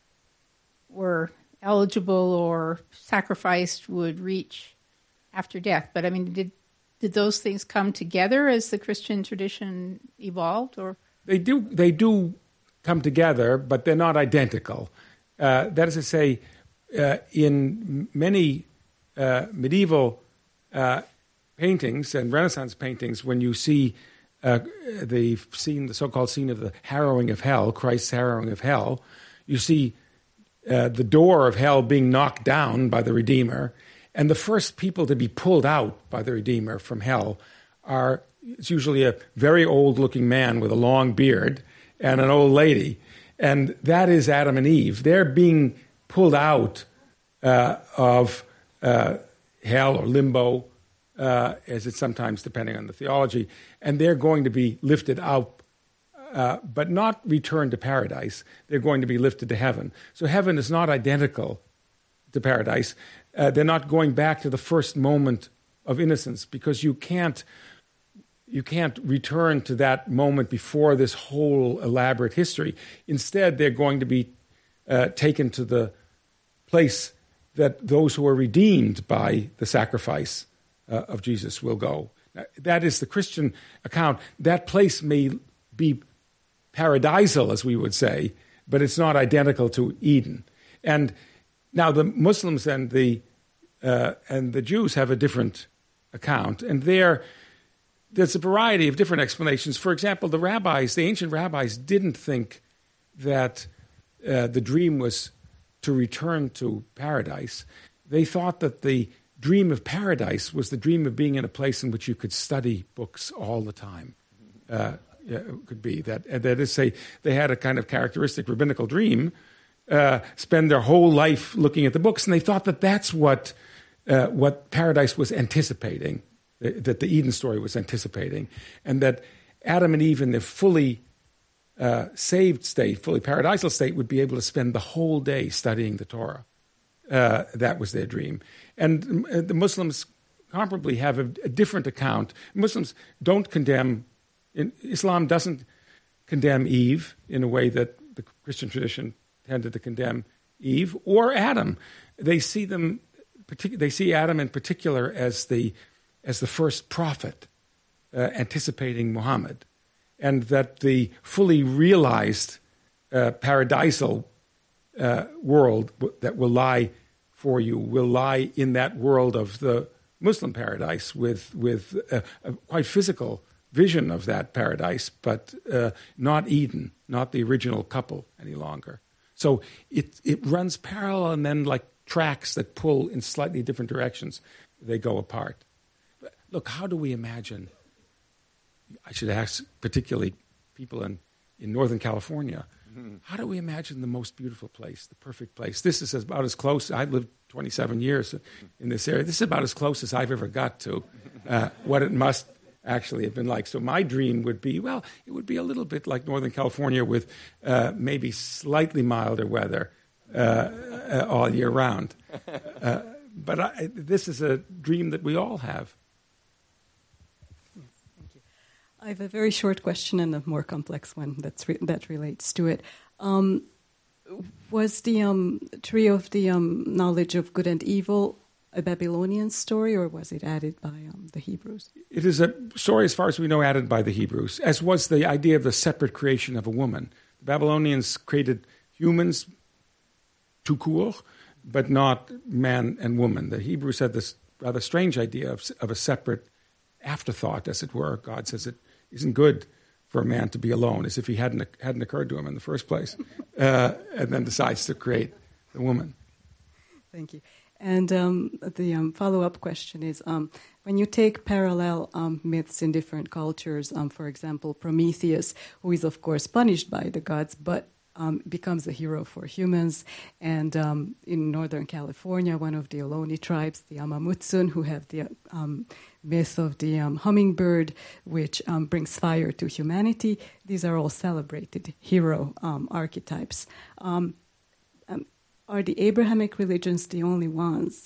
were eligible or sacrificed would reach after death? But I mean, did those things come together as the Christian tradition evolved, or they do come together, but they're not identical. That is to say, in many medieval paintings and Renaissance paintings, when you see the so-called scene of the harrowing of hell, Christ's harrowing of hell, you see the door of hell being knocked down by the Redeemer, and the first people to be pulled out by the Redeemer from hell it's usually a very old-looking man with a long beard and an old lady, and that is Adam and Eve. They're being pulled out of hell or limbo, as it's sometimes depending on the theology, and they're going to be lifted up, but not returned to paradise. They're going to be lifted to heaven. So heaven is not identical to paradise. They're not going back to the first moment of innocence, because you can't return to that moment before this whole elaborate history. Instead, they're going to be taken to the place that those who are redeemed by the sacrifice of Jesus will go. Now, that is the Christian account. That place may be paradisal, as we would say, but it's not identical to Eden. And now the Muslims and the Jews have a different account, and there's a variety of different explanations. For example, the ancient rabbis, didn't think that the dream was to return to paradise. They thought that the dream of paradise was the dream of being in a place in which you could study books all the time. It could be that is, say, they had a kind of characteristic rabbinical dream, spend their whole life looking at the books, and they thought that that's what paradise was anticipating, that the Eden story was anticipating, and that Adam and Eve in their fully saved state, fully paradisal state, would be able to spend the whole day studying the Torah. That was their dream. And the Muslims comparably have a different account. Muslims don't condemn, Islam doesn't condemn Eve in a way that the Christian tradition tended to condemn Eve or Adam. They see Adam in particular as the first prophet, anticipating Muhammad, and that the fully realized paradisal world that will lie for you will lie in that world of the Muslim paradise with a quite physical vision of that paradise, but not Eden, not the original couple any longer. So it runs parallel, and then like tracks that pull in slightly different directions, they go apart. But look, how do we imagine? I should ask particularly people in Northern California. How do we imagine the most beautiful place, the perfect place? This is about as close. I've lived 27 years in this area. This is about as close as I've ever got to what it must actually have been like. So my dream would be, well, it would be a little bit like Northern California with maybe slightly milder weather all year round. But this is a dream that we all have. I have a very short question and a more complex one that relates to it. Was the tree of the knowledge of good and evil a Babylonian story, or was it added by the Hebrews? It is a story, as far as we know, added by the Hebrews, as was the idea of the separate creation of a woman. The Babylonians created humans, tukur, but not man and woman. The Hebrews had this rather strange idea of a separate afterthought, as it were. God says it isn't good for a man to be alone, as if he hadn't occurred to him in the first place, and then decides to create the woman. Thank you. And the follow-up question is, when you take parallel myths in different cultures, for example, Prometheus, who is, of course, punished by the gods, but becomes a hero for humans. And in Northern California, one of the Ohlone tribes, the Amamutsun, who have the myth of the hummingbird, which brings fire to humanity. These are all celebrated hero archetypes. Are the Abrahamic religions the only ones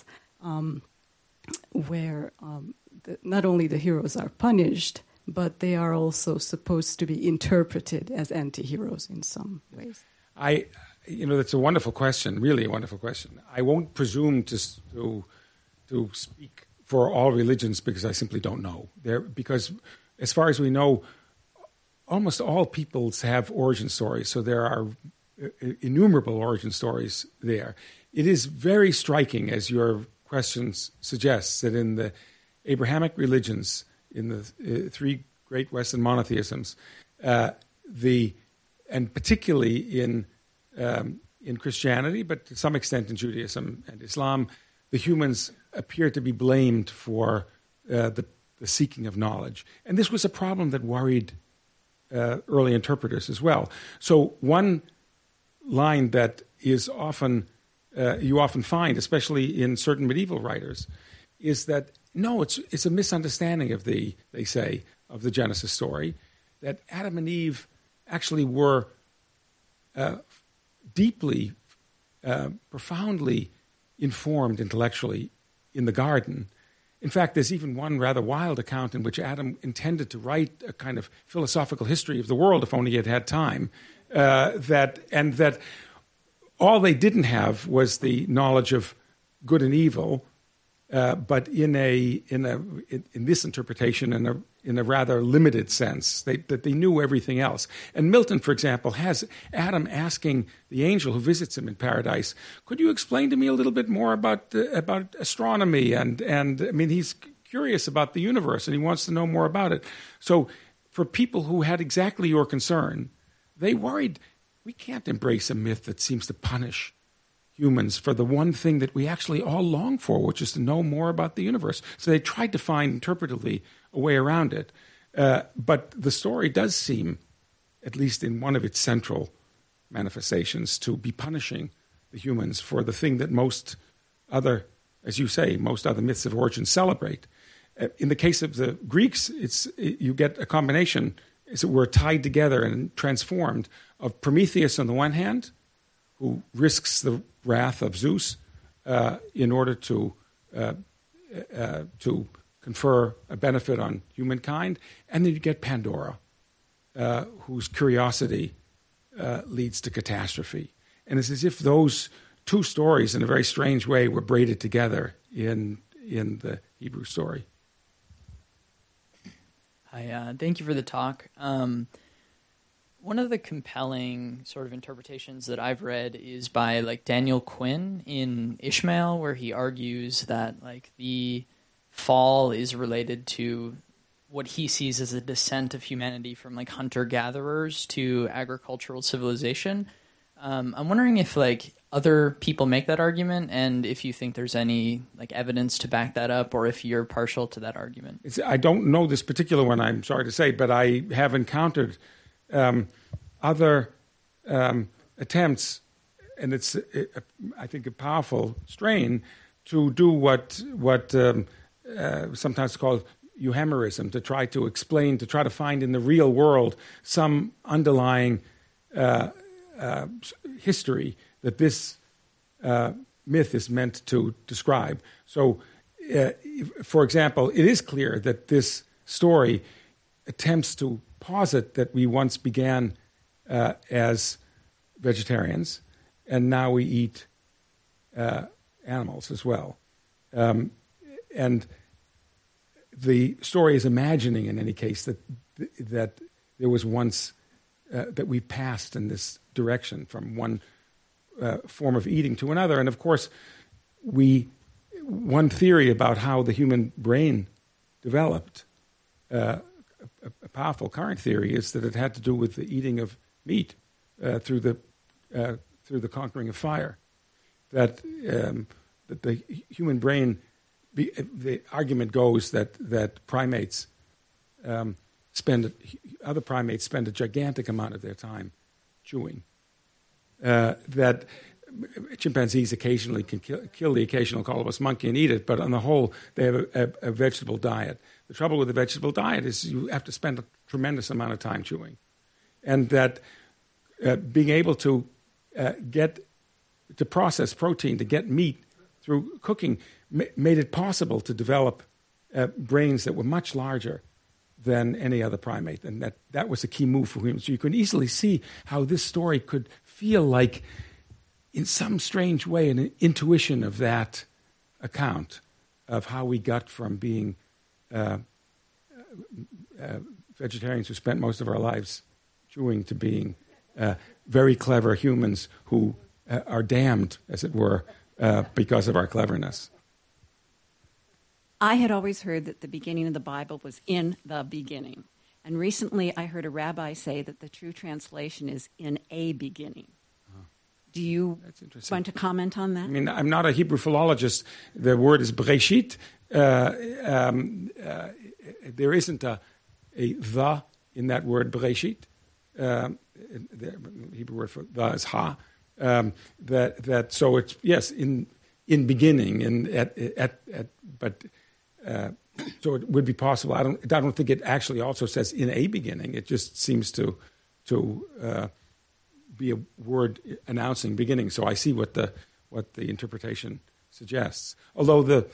where not only the heroes are punished, but they are also supposed to be interpreted as anti-heroes in some ways? That's a wonderful question, really a wonderful question. I won't presume to speak for all religions because I simply don't know. Because as far as we know, almost all peoples have origin stories, so there are innumerable origin stories there. It is very striking, as your question suggests, that in the Abrahamic religions, in the three great Western monotheisms, and particularly in Christianity, but to some extent in Judaism and Islam, the humans appear to be blamed for the seeking of knowledge. And this was a problem that worried early interpreters as well. So one line that is often you often find, especially in certain medieval writers, is that no, it's a misunderstanding of the Genesis story, that Adam and Eve actually were deeply, profoundly informed intellectually in the garden. In fact, there's even one rather wild account in which Adam intended to write a kind of philosophical history of the world if only he had time. That all they didn't have was the knowledge of good and evil, but in this interpretation, in a rather limited sense, that they knew everything else. And Milton, for example, has Adam asking the angel who visits him in paradise, "Could you explain to me a little bit more about astronomy?" And I mean, he's curious about the universe and he wants to know more about it. So for people who had exactly your concern, they worried, we can't embrace a myth that seems to punish humans for the one thing that we actually all long for, which is to know more about the universe. So they tried to find interpretively a way around it. But the story does seem, at least in one of its central manifestations, to be punishing the humans for the thing that most other, as you say, most other myths of origin celebrate. In the case of the Greeks, you get a combination, as it were, tied together and transformed, of Prometheus on the one hand, who risks the wrath of Zeus in order to confer a benefit on humankind, and then you get Pandora, whose curiosity leads to catastrophe. And it's as if those two stories, in a very strange way, were braided together in the Hebrew story. Hi, thank you for the talk. One of the compelling sort of interpretations that I've read is by like Daniel Quinn in Ishmael, where he argues that like the fall is related to what he sees as a descent of humanity from like hunter-gatherers to agricultural civilization. I'm wondering if like other people make that argument, and if you think there's any like evidence to back that up, or if you're partial to that argument. I don't know this particular one, I'm sorry to say, but I have encountered other attempts, and it's I think a powerful strain to do what sometimes called euhemerism, to try to explain, to try to find in the real world some underlying history that this myth is meant to describe. So, for example, it is clear that this story attempts to posit that we once began as vegetarians, and now we eat animals as well. And the story is imagining, in any case, that there was once that we passed in this direction from one form of eating to another. And of course, one theory about how the human brain developed, a powerful current theory, is that it had to do with the eating of meat through the conquering of fire. That the human brain, the argument goes that primates other primates spend a gigantic amount of their time chewing. That chimpanzees occasionally can kill the occasional colobus monkey and eat it, but on the whole, they have a vegetable diet. The trouble with the vegetable diet is you have to spend a tremendous amount of time chewing. And that being able to process protein, to get meat through cooking, made it possible to develop brains that were much larger than any other primate. And that was a key move for humans. So you can easily see how this story could feel like, in some strange way, an intuition of that account of how we got from being vegetarians who spent most of our lives chewing to being very clever humans who are damned, as it were, because of our cleverness. I had always heard that the beginning of the Bible was in the beginning. And recently I heard a rabbi say that the true translation is in a beginning. Do you want to comment on that? I mean, I'm not a Hebrew philologist. The word is Bereshit. There isn't a the in that word Bereshit. The Hebrew word for the is ha. So it's, yes, in beginning, but so it would be possible. I don't think it actually also says in a beginning. It just seems to be a word announcing beginning. So I see what the interpretation suggests. Although the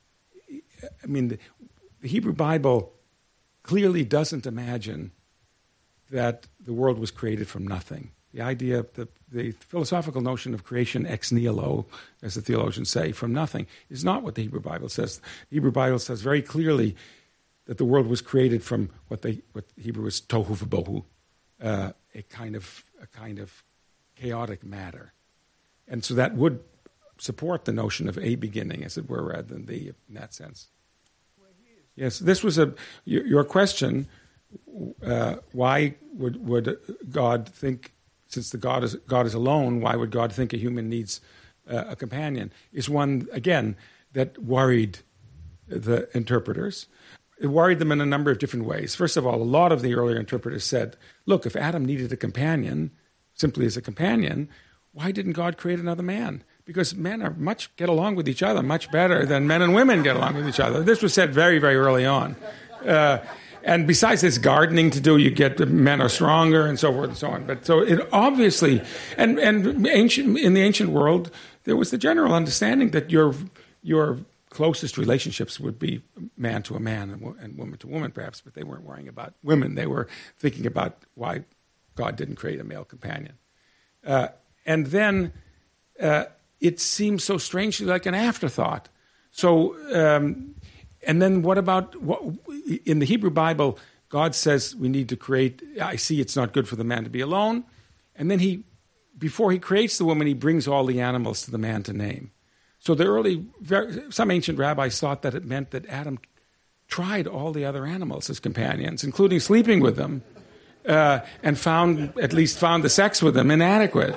Hebrew Bible clearly doesn't imagine that the world was created from nothing. The idea of the philosophical notion of creation ex nihilo, as the theologians say, from nothing, is not what the Hebrew Bible says. The Hebrew Bible says very clearly that the world was created from what Hebrew is tohu v'bohu, a kind of chaotic matter. And so that would support the notion of a beginning, as it were, rather than in that sense. Well, Yes, this was your question. Why would God think, since God is alone, why would God think a human needs a companion? Is one, again, that worried the interpreters. It worried them in a number of different ways. First of all, a lot of the earlier interpreters said, look, if Adam needed a companion, simply as a companion, why didn't God create another man? Because men get along with each other much better than men and women get along with each other. This was said very, very early on. And besides this gardening to do, you get men are stronger and so forth and so on. But so it obviously, and in the ancient world, there was the general understanding that your closest relationships would be man to a man and woman to woman, perhaps, but they weren't worrying about women. They were thinking about why God didn't create a male companion. And then it seems so strangely like an afterthought. So, and then what about, in the Hebrew Bible, God says we need to create, I see it's not good for the man to be alone. And then before he creates the woman, he brings all the animals to the man to name. So some ancient rabbis thought that it meant that Adam tried all the other animals as companions, including sleeping with them, and found the sex with them inadequate.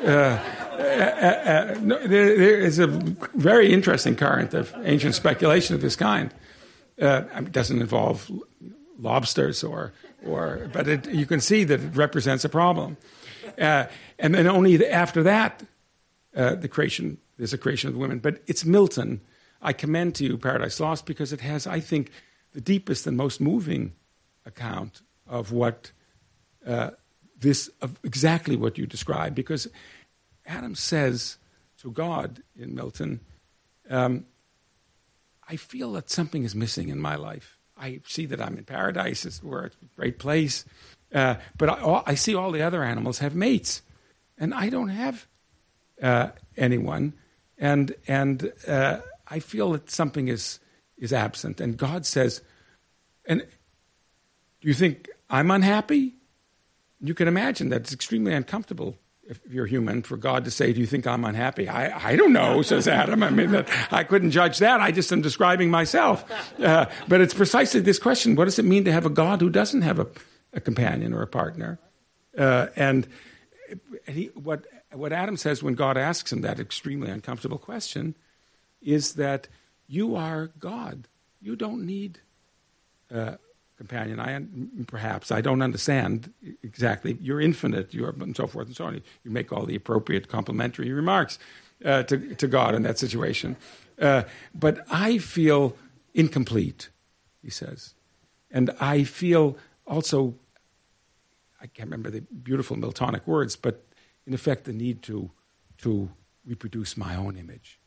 There is a very interesting current of ancient speculation of this kind. It doesn't involve lobsters but you can see that it represents a problem. And then only after that, there's a creation of the women. But it's Milton. I commend to you Paradise Lost because it has, I think, the deepest and most moving account of what of exactly what you described. Because Adam says to God in Milton, I feel that something is missing in my life. I see that I'm in paradise, it's a great place, but I see all the other animals have mates, and I don't have anyone, and I feel that something is absent. And God says, and do you think I'm unhappy? You can imagine that it's extremely uncomfortable if you're human, for God to say, do you think I'm unhappy? I don't know, says Adam. I mean, I couldn't judge that. I just am describing myself. But it's precisely this question. What does it mean to have a God who doesn't have a companion or a partner? And what Adam says when God asks him that extremely uncomfortable question is that you are God. You don't need companion. Perhaps I don't understand exactly. You're infinite. And so forth and so on. You make all the appropriate complimentary remarks to God in that situation. But I feel incomplete, he says, and I feel also. I can't remember the beautiful Miltonic words, but in effect, the need to reproduce my own image,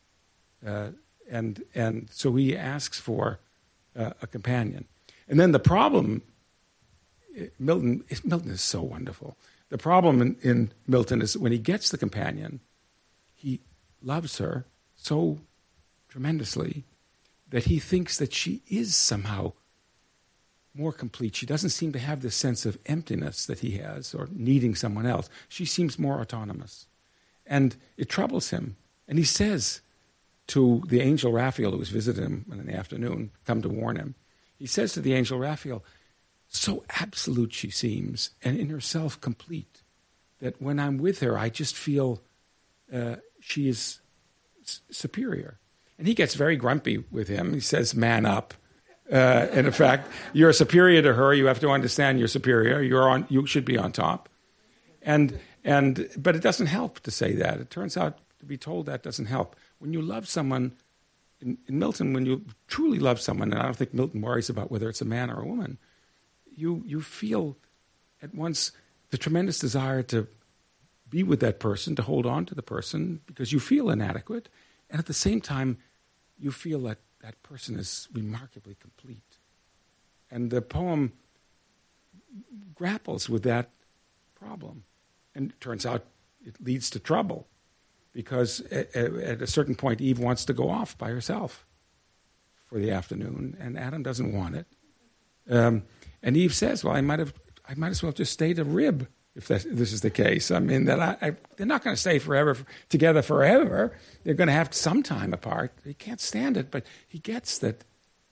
and so he asks for a companion. And then the problem, Milton is so wonderful. The problem in Milton is when he gets the companion, he loves her so tremendously that he thinks that she is somehow more complete. She doesn't seem to have this sense of emptiness that he has or needing someone else. She seems more autonomous. And it troubles him. And he says to the angel Raphael, who was visiting him in the afternoon, come to warn him, he says to the angel Raphael, so absolute she seems, and in herself complete, that when I'm with her, I just feel she is superior. And he gets very grumpy with him. He says, man up. And in fact, you're superior to her. You have to understand you're superior. You should be on top. But it doesn't help to say that. It turns out to be told that doesn't help. When you love someone, in Milton, when you truly love someone, and I don't think Milton worries about whether it's a man or a woman, you feel at once the tremendous desire to be with that person, to hold on to the person, because you feel inadequate. And at the same time, you feel that that person is remarkably complete. And the poem grapples with that problem. And it turns out it leads to trouble, because at a certain point, Eve wants to go off by herself for the afternoon, and Adam doesn't want it. And Eve says, well, I might as well just stay to rib if this is the case. I mean, they're not going to stay together forever. They're going to have some time apart. He can't stand it, but he gets that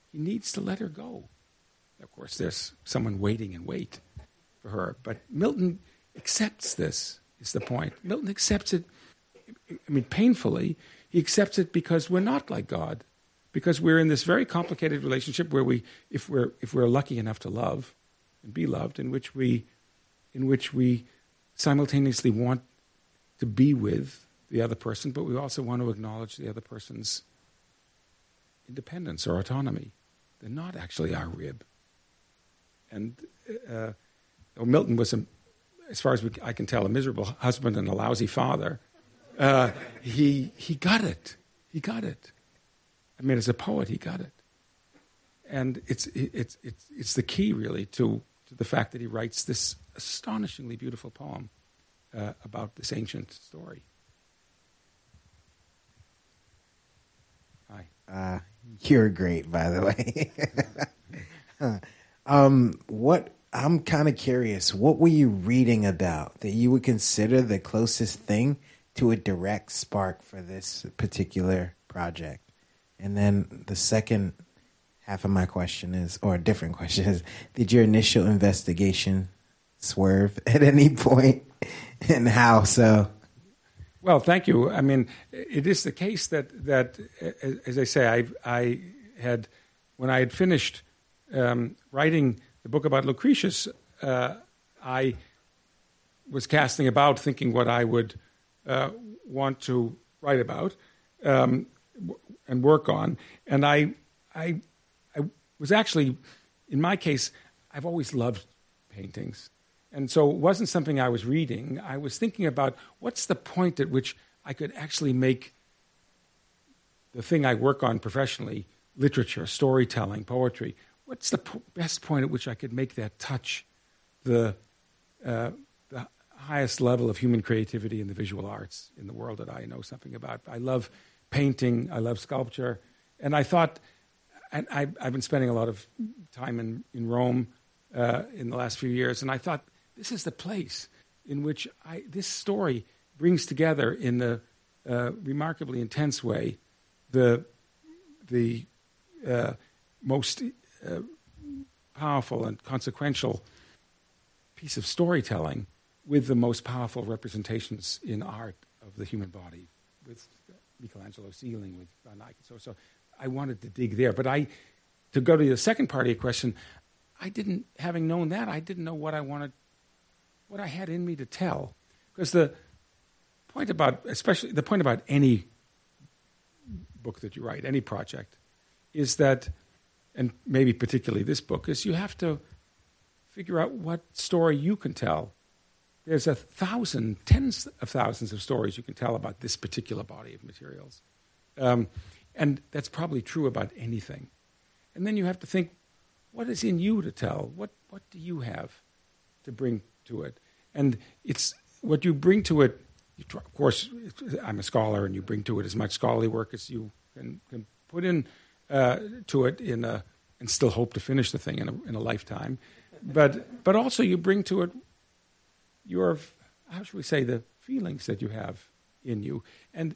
he needs to let her go. Of course, there's someone waiting and wait for her. But Milton accepts this, is the point. Milton accepts it, painfully. He accepts it because we're not like God, because we're in this very complicated relationship where if we're lucky enough to love and be loved, in which we simultaneously want to be with the other person, but we also want to acknowledge the other person's independence or autonomy. They're not actually our rib. And Milton was, as far as I can tell, a miserable husband and a lousy father. He got it. He got it. As a poet, he got it. And it's the key, really, to the fact that he writes this astonishingly beautiful poem about this ancient story. Hi. You're great, by the way. What I'm kind of curious, what were you reading about that you would consider the closest thing to a direct spark for this particular project? And then the second half of my question is, or a different question is, did your initial investigation swerve at any point, and how so? Well, thank you. It is the case that as I say, I had, when I had finished writing the book about Lucretius, I was casting about, thinking what I would want to write about and work on. And I was actually, in my case, I've always loved paintings. And so it wasn't something I was reading. I was thinking about what's the point at which I could actually make the thing I work on professionally, literature, storytelling, poetry, what's the best point at which I could make that touch the highest level of human creativity in the visual arts in the world that I know something about. I love painting. I love sculpture. And I thought, and I've been spending a lot of time in Rome in the last few years, and I thought, this is the place in which this story brings together in a remarkably intense way the most powerful and consequential piece of storytelling with the most powerful representations in art of the human body, with Michelangelo's ceiling, with Van Eyck. So I wanted to dig there. But to go to the second part of your question, having known that, I didn't know what I had in me to tell. Because the point about any book that you write, any project, is that, and maybe particularly this book, is you have to figure out what story you can tell. There's tens of thousands of stories you can tell about this particular body of materials. And that's probably true about anything. And then you have to think, what is in you to tell? What do you have to bring to it? And it's what you bring to it. Of course, I'm a scholar, and you bring to it as much scholarly work as you can put in to it and still hope to finish the thing in a lifetime. But also you bring to it your, how should we say, the feelings that you have in you. And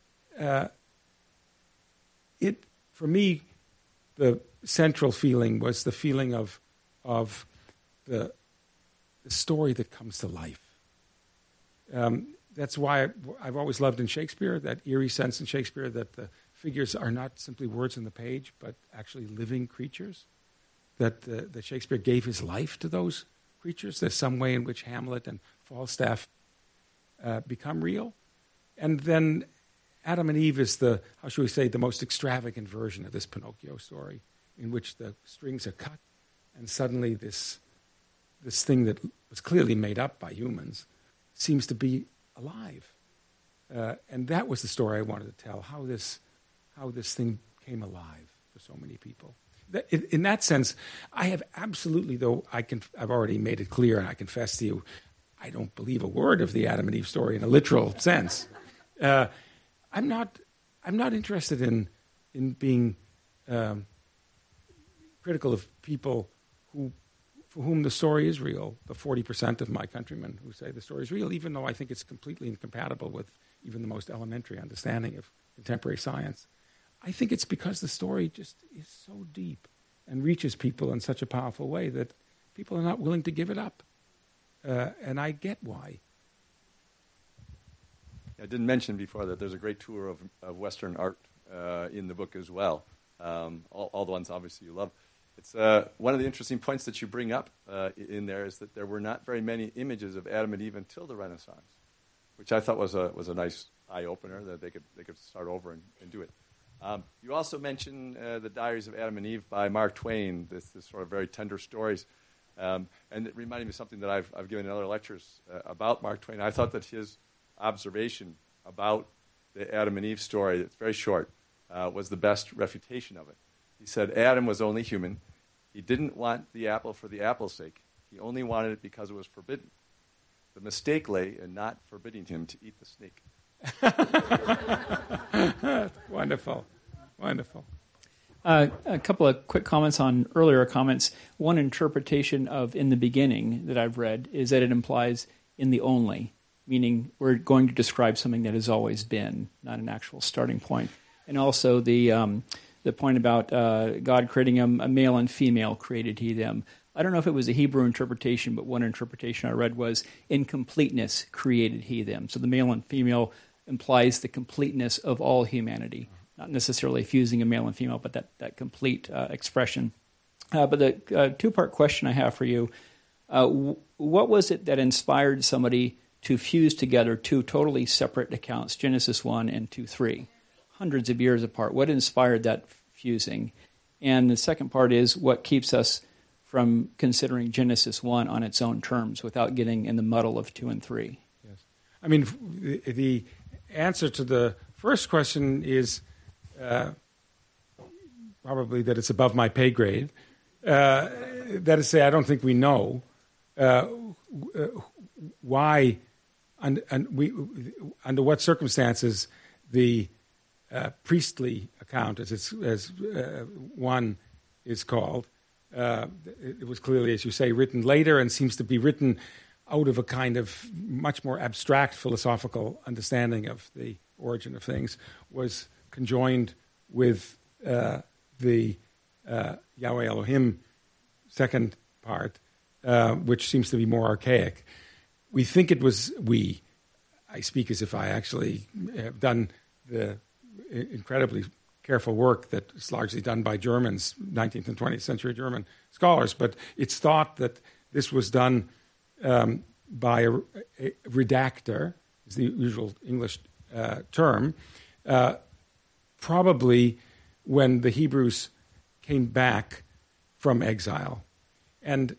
for me, the central feeling was the feeling of the story that comes to life. That's why I've always loved in Shakespeare, that eerie sense in Shakespeare that the figures are not simply words on the page, but actually living creatures, that Shakespeare gave his life to those creatures. There's some way in which Hamlet and Falstaff become real. And then Adam and Eve is the most extravagant version of this Pinocchio story, in which the strings are cut, and suddenly this thing that was clearly made up by humans seems to be alive. And that was the story I wanted to tell, how this thing came alive for so many people. In that sense, I have absolutely, though I've already made it clear, and I confess to you, I don't believe a word of the Adam and Eve story in a literal sense. I'm not interested in being critical of people for whom the story is real, the 40% of my countrymen who say the story is real, even though I think it's completely incompatible with even the most elementary understanding of contemporary science. I think it's because the story just is so deep and reaches people in such a powerful way that people are not willing to give it up. And I get why. I didn't mention before that there's a great tour of Western art in the book as well. All the ones obviously you love. It's one of the interesting points that you bring up in there is that there were not very many images of Adam and Eve until the Renaissance, which I thought was a nice eye opener that they could start over and do it. You also mentioned the Diaries of Adam and Eve by Mark Twain. This sort of very tender stories, and it reminded me of something that I've given in other lectures about Mark Twain. I thought that his observation about the Adam and Eve story, it's very short, was the best refutation of it. He said Adam was only human. He didn't want the apple for the apple's sake. He only wanted it because it was forbidden. The mistake lay in not forbidding him to eat the snake. Wonderful. A couple of quick comments on earlier comments. One interpretation of in the beginning that I've read is that it implies in the only, meaning we're going to describe something that has always been, not an actual starting point. And also the point about God creating a male and female created he them. I don't know if it was a Hebrew interpretation, but one interpretation I read was in completeness created he them. So the male and female implies the completeness of all humanity, not necessarily fusing a male and female, but that complete expression. But the two-part question I have for you, what was it that inspired somebody to fuse together two totally separate accounts, Genesis 1 and 2:3, hundreds of years apart? What inspired that fusing? And the second part is what keeps us from considering Genesis 1 on its own terms without getting in the muddle of 2 and 3? Yes. I mean, the answer to the first question is probably that it's above my pay grade. That is to say, I don't think we know why, under what circumstances, the priestly account, as one is called, it was clearly, as you say, written later and seems to be written out of a kind of much more abstract philosophical understanding of the origin of things, was conjoined with the Yahweh Elohim second part, which seems to be more archaic. We think it was I speak as if I actually have done the incredibly careful work that is largely done by Germans, 19th and 20th century German scholars, but it's thought that this was done by a redactor, is the usual English term, probably when the Hebrews came back from exile. And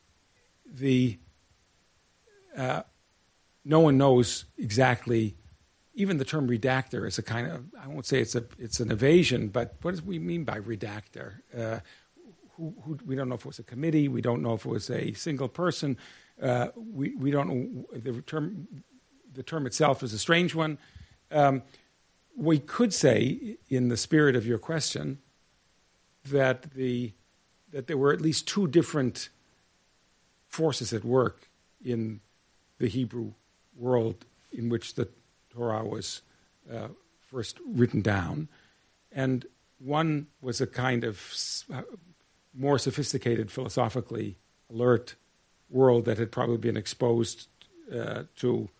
no one knows exactly. Even the term redactor is a kind of, I won't say it's an evasion, but what do we mean by redactor? We don't know if it was a committee. We don't know if it was a single person. We don't know. The term itself is a strange one. We could say, in the spirit of your question, that there were at least two different forces at work in the Hebrew world in which the Torah was first written down, and one was a kind of more sophisticated, philosophically alert world that had probably been exposed to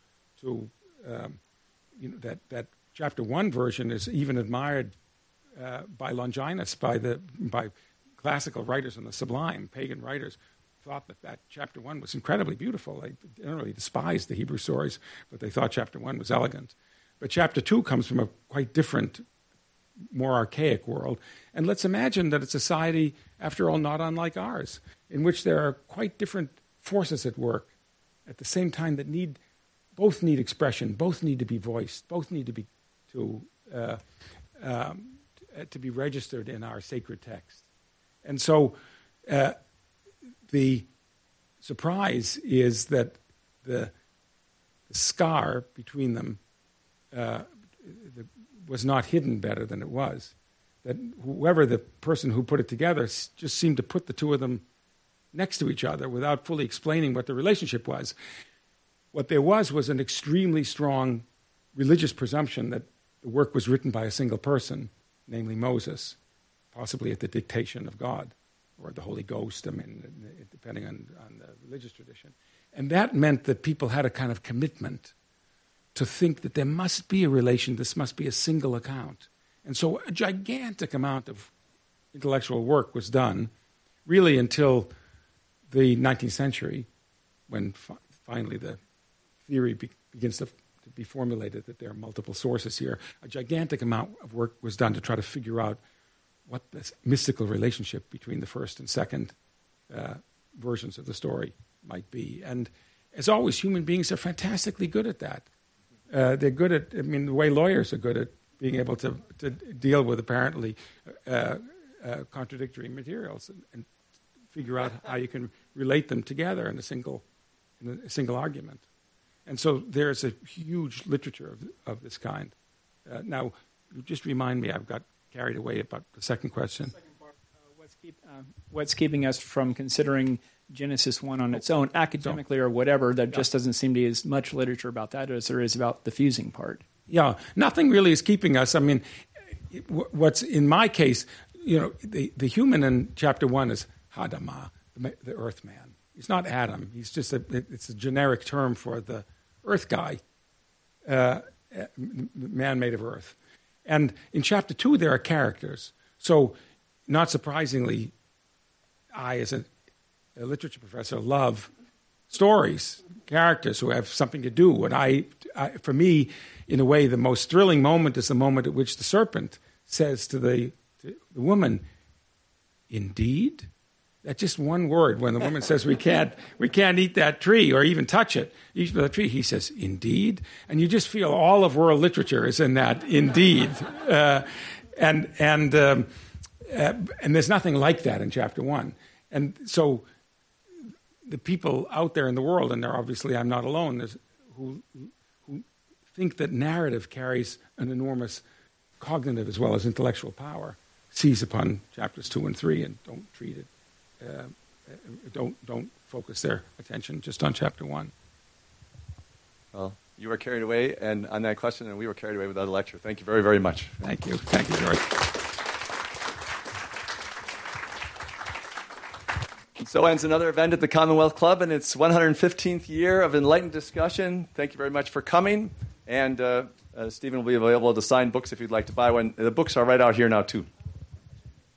that chapter 1 version is even admired by Longinus, by classical writers in the Sublime, pagan writers. Thought that chapter 1 was incredibly beautiful. They generally despised the Hebrew stories, but they thought chapter 1 was elegant. But chapter 2 comes from a quite different, more archaic world. And let's imagine that a society, after all, not unlike ours, in which there are quite different forces at work at the same time that both need expression, both need to be voiced, both need to be registered in our sacred text. And so the surprise is that the scar between them was not hidden better than it was. That whoever the person who put it together just seemed to put the two of them next to each other without fully explaining what the relationship was. What there was an extremely strong religious presumption that the work was written by a single person namely Moses, possibly at the dictation of God or the Holy Ghost, depending on the religious tradition. And that meant that people had a kind of commitment to think that there must be a relation, this must be a single account. And so a gigantic amount of intellectual work was done, really until the 19th century, when finally the theory begins to be formulated that there are multiple sources here. A gigantic amount of work was done to try to figure out what the mystical relationship between the first and second versions of the story might be. And as always, human beings are fantastically good at that. They're good at, the way lawyers are good at being able to deal with apparently contradictory materials and figure out how you can relate them together in a single argument. And so there's a huge literature of this kind. Now, just remind me, I've got carried away about the second question. The second part, what's keeping us from considering Genesis 1 on its own, academically or whatever? There just doesn't seem to be as much literature about that as there is about the fusing part. Yeah, nothing really is keeping us. I mean, what's in my case, the human in chapter 1 is Hadamah, the earth man. He's not Adam. He's just it's a generic term for the earth guy, man made of earth. And in chapter 2, there are characters. So, not surprisingly, I, as a literature professor, love stories, characters who have something to do. And for me, in a way, the most thrilling moment is the moment at which the serpent says to the woman, "Indeed?" That's just one word. When the woman says we can't eat that tree or even touch it, eat the tree, he says, "Indeed?" And you just feel all of world literature is in that "indeed," and there's nothing like that in chapter 1. And so the people out there in the world, and obviously I'm not alone, who think that narrative carries an enormous cognitive as well as intellectual power, seize upon chapters 2 and 3 and don't treat it. Don't focus their attention just on chapter 1. Well, you were carried away on that question, and we were carried away with that lecture. Thank you very, very much. Thank you, George. So ends another event at the Commonwealth Club in its 115th year of enlightened discussion. Thank you very much for coming. And Stephen will be available to sign books if you'd like to buy one. The books are right out here now, too.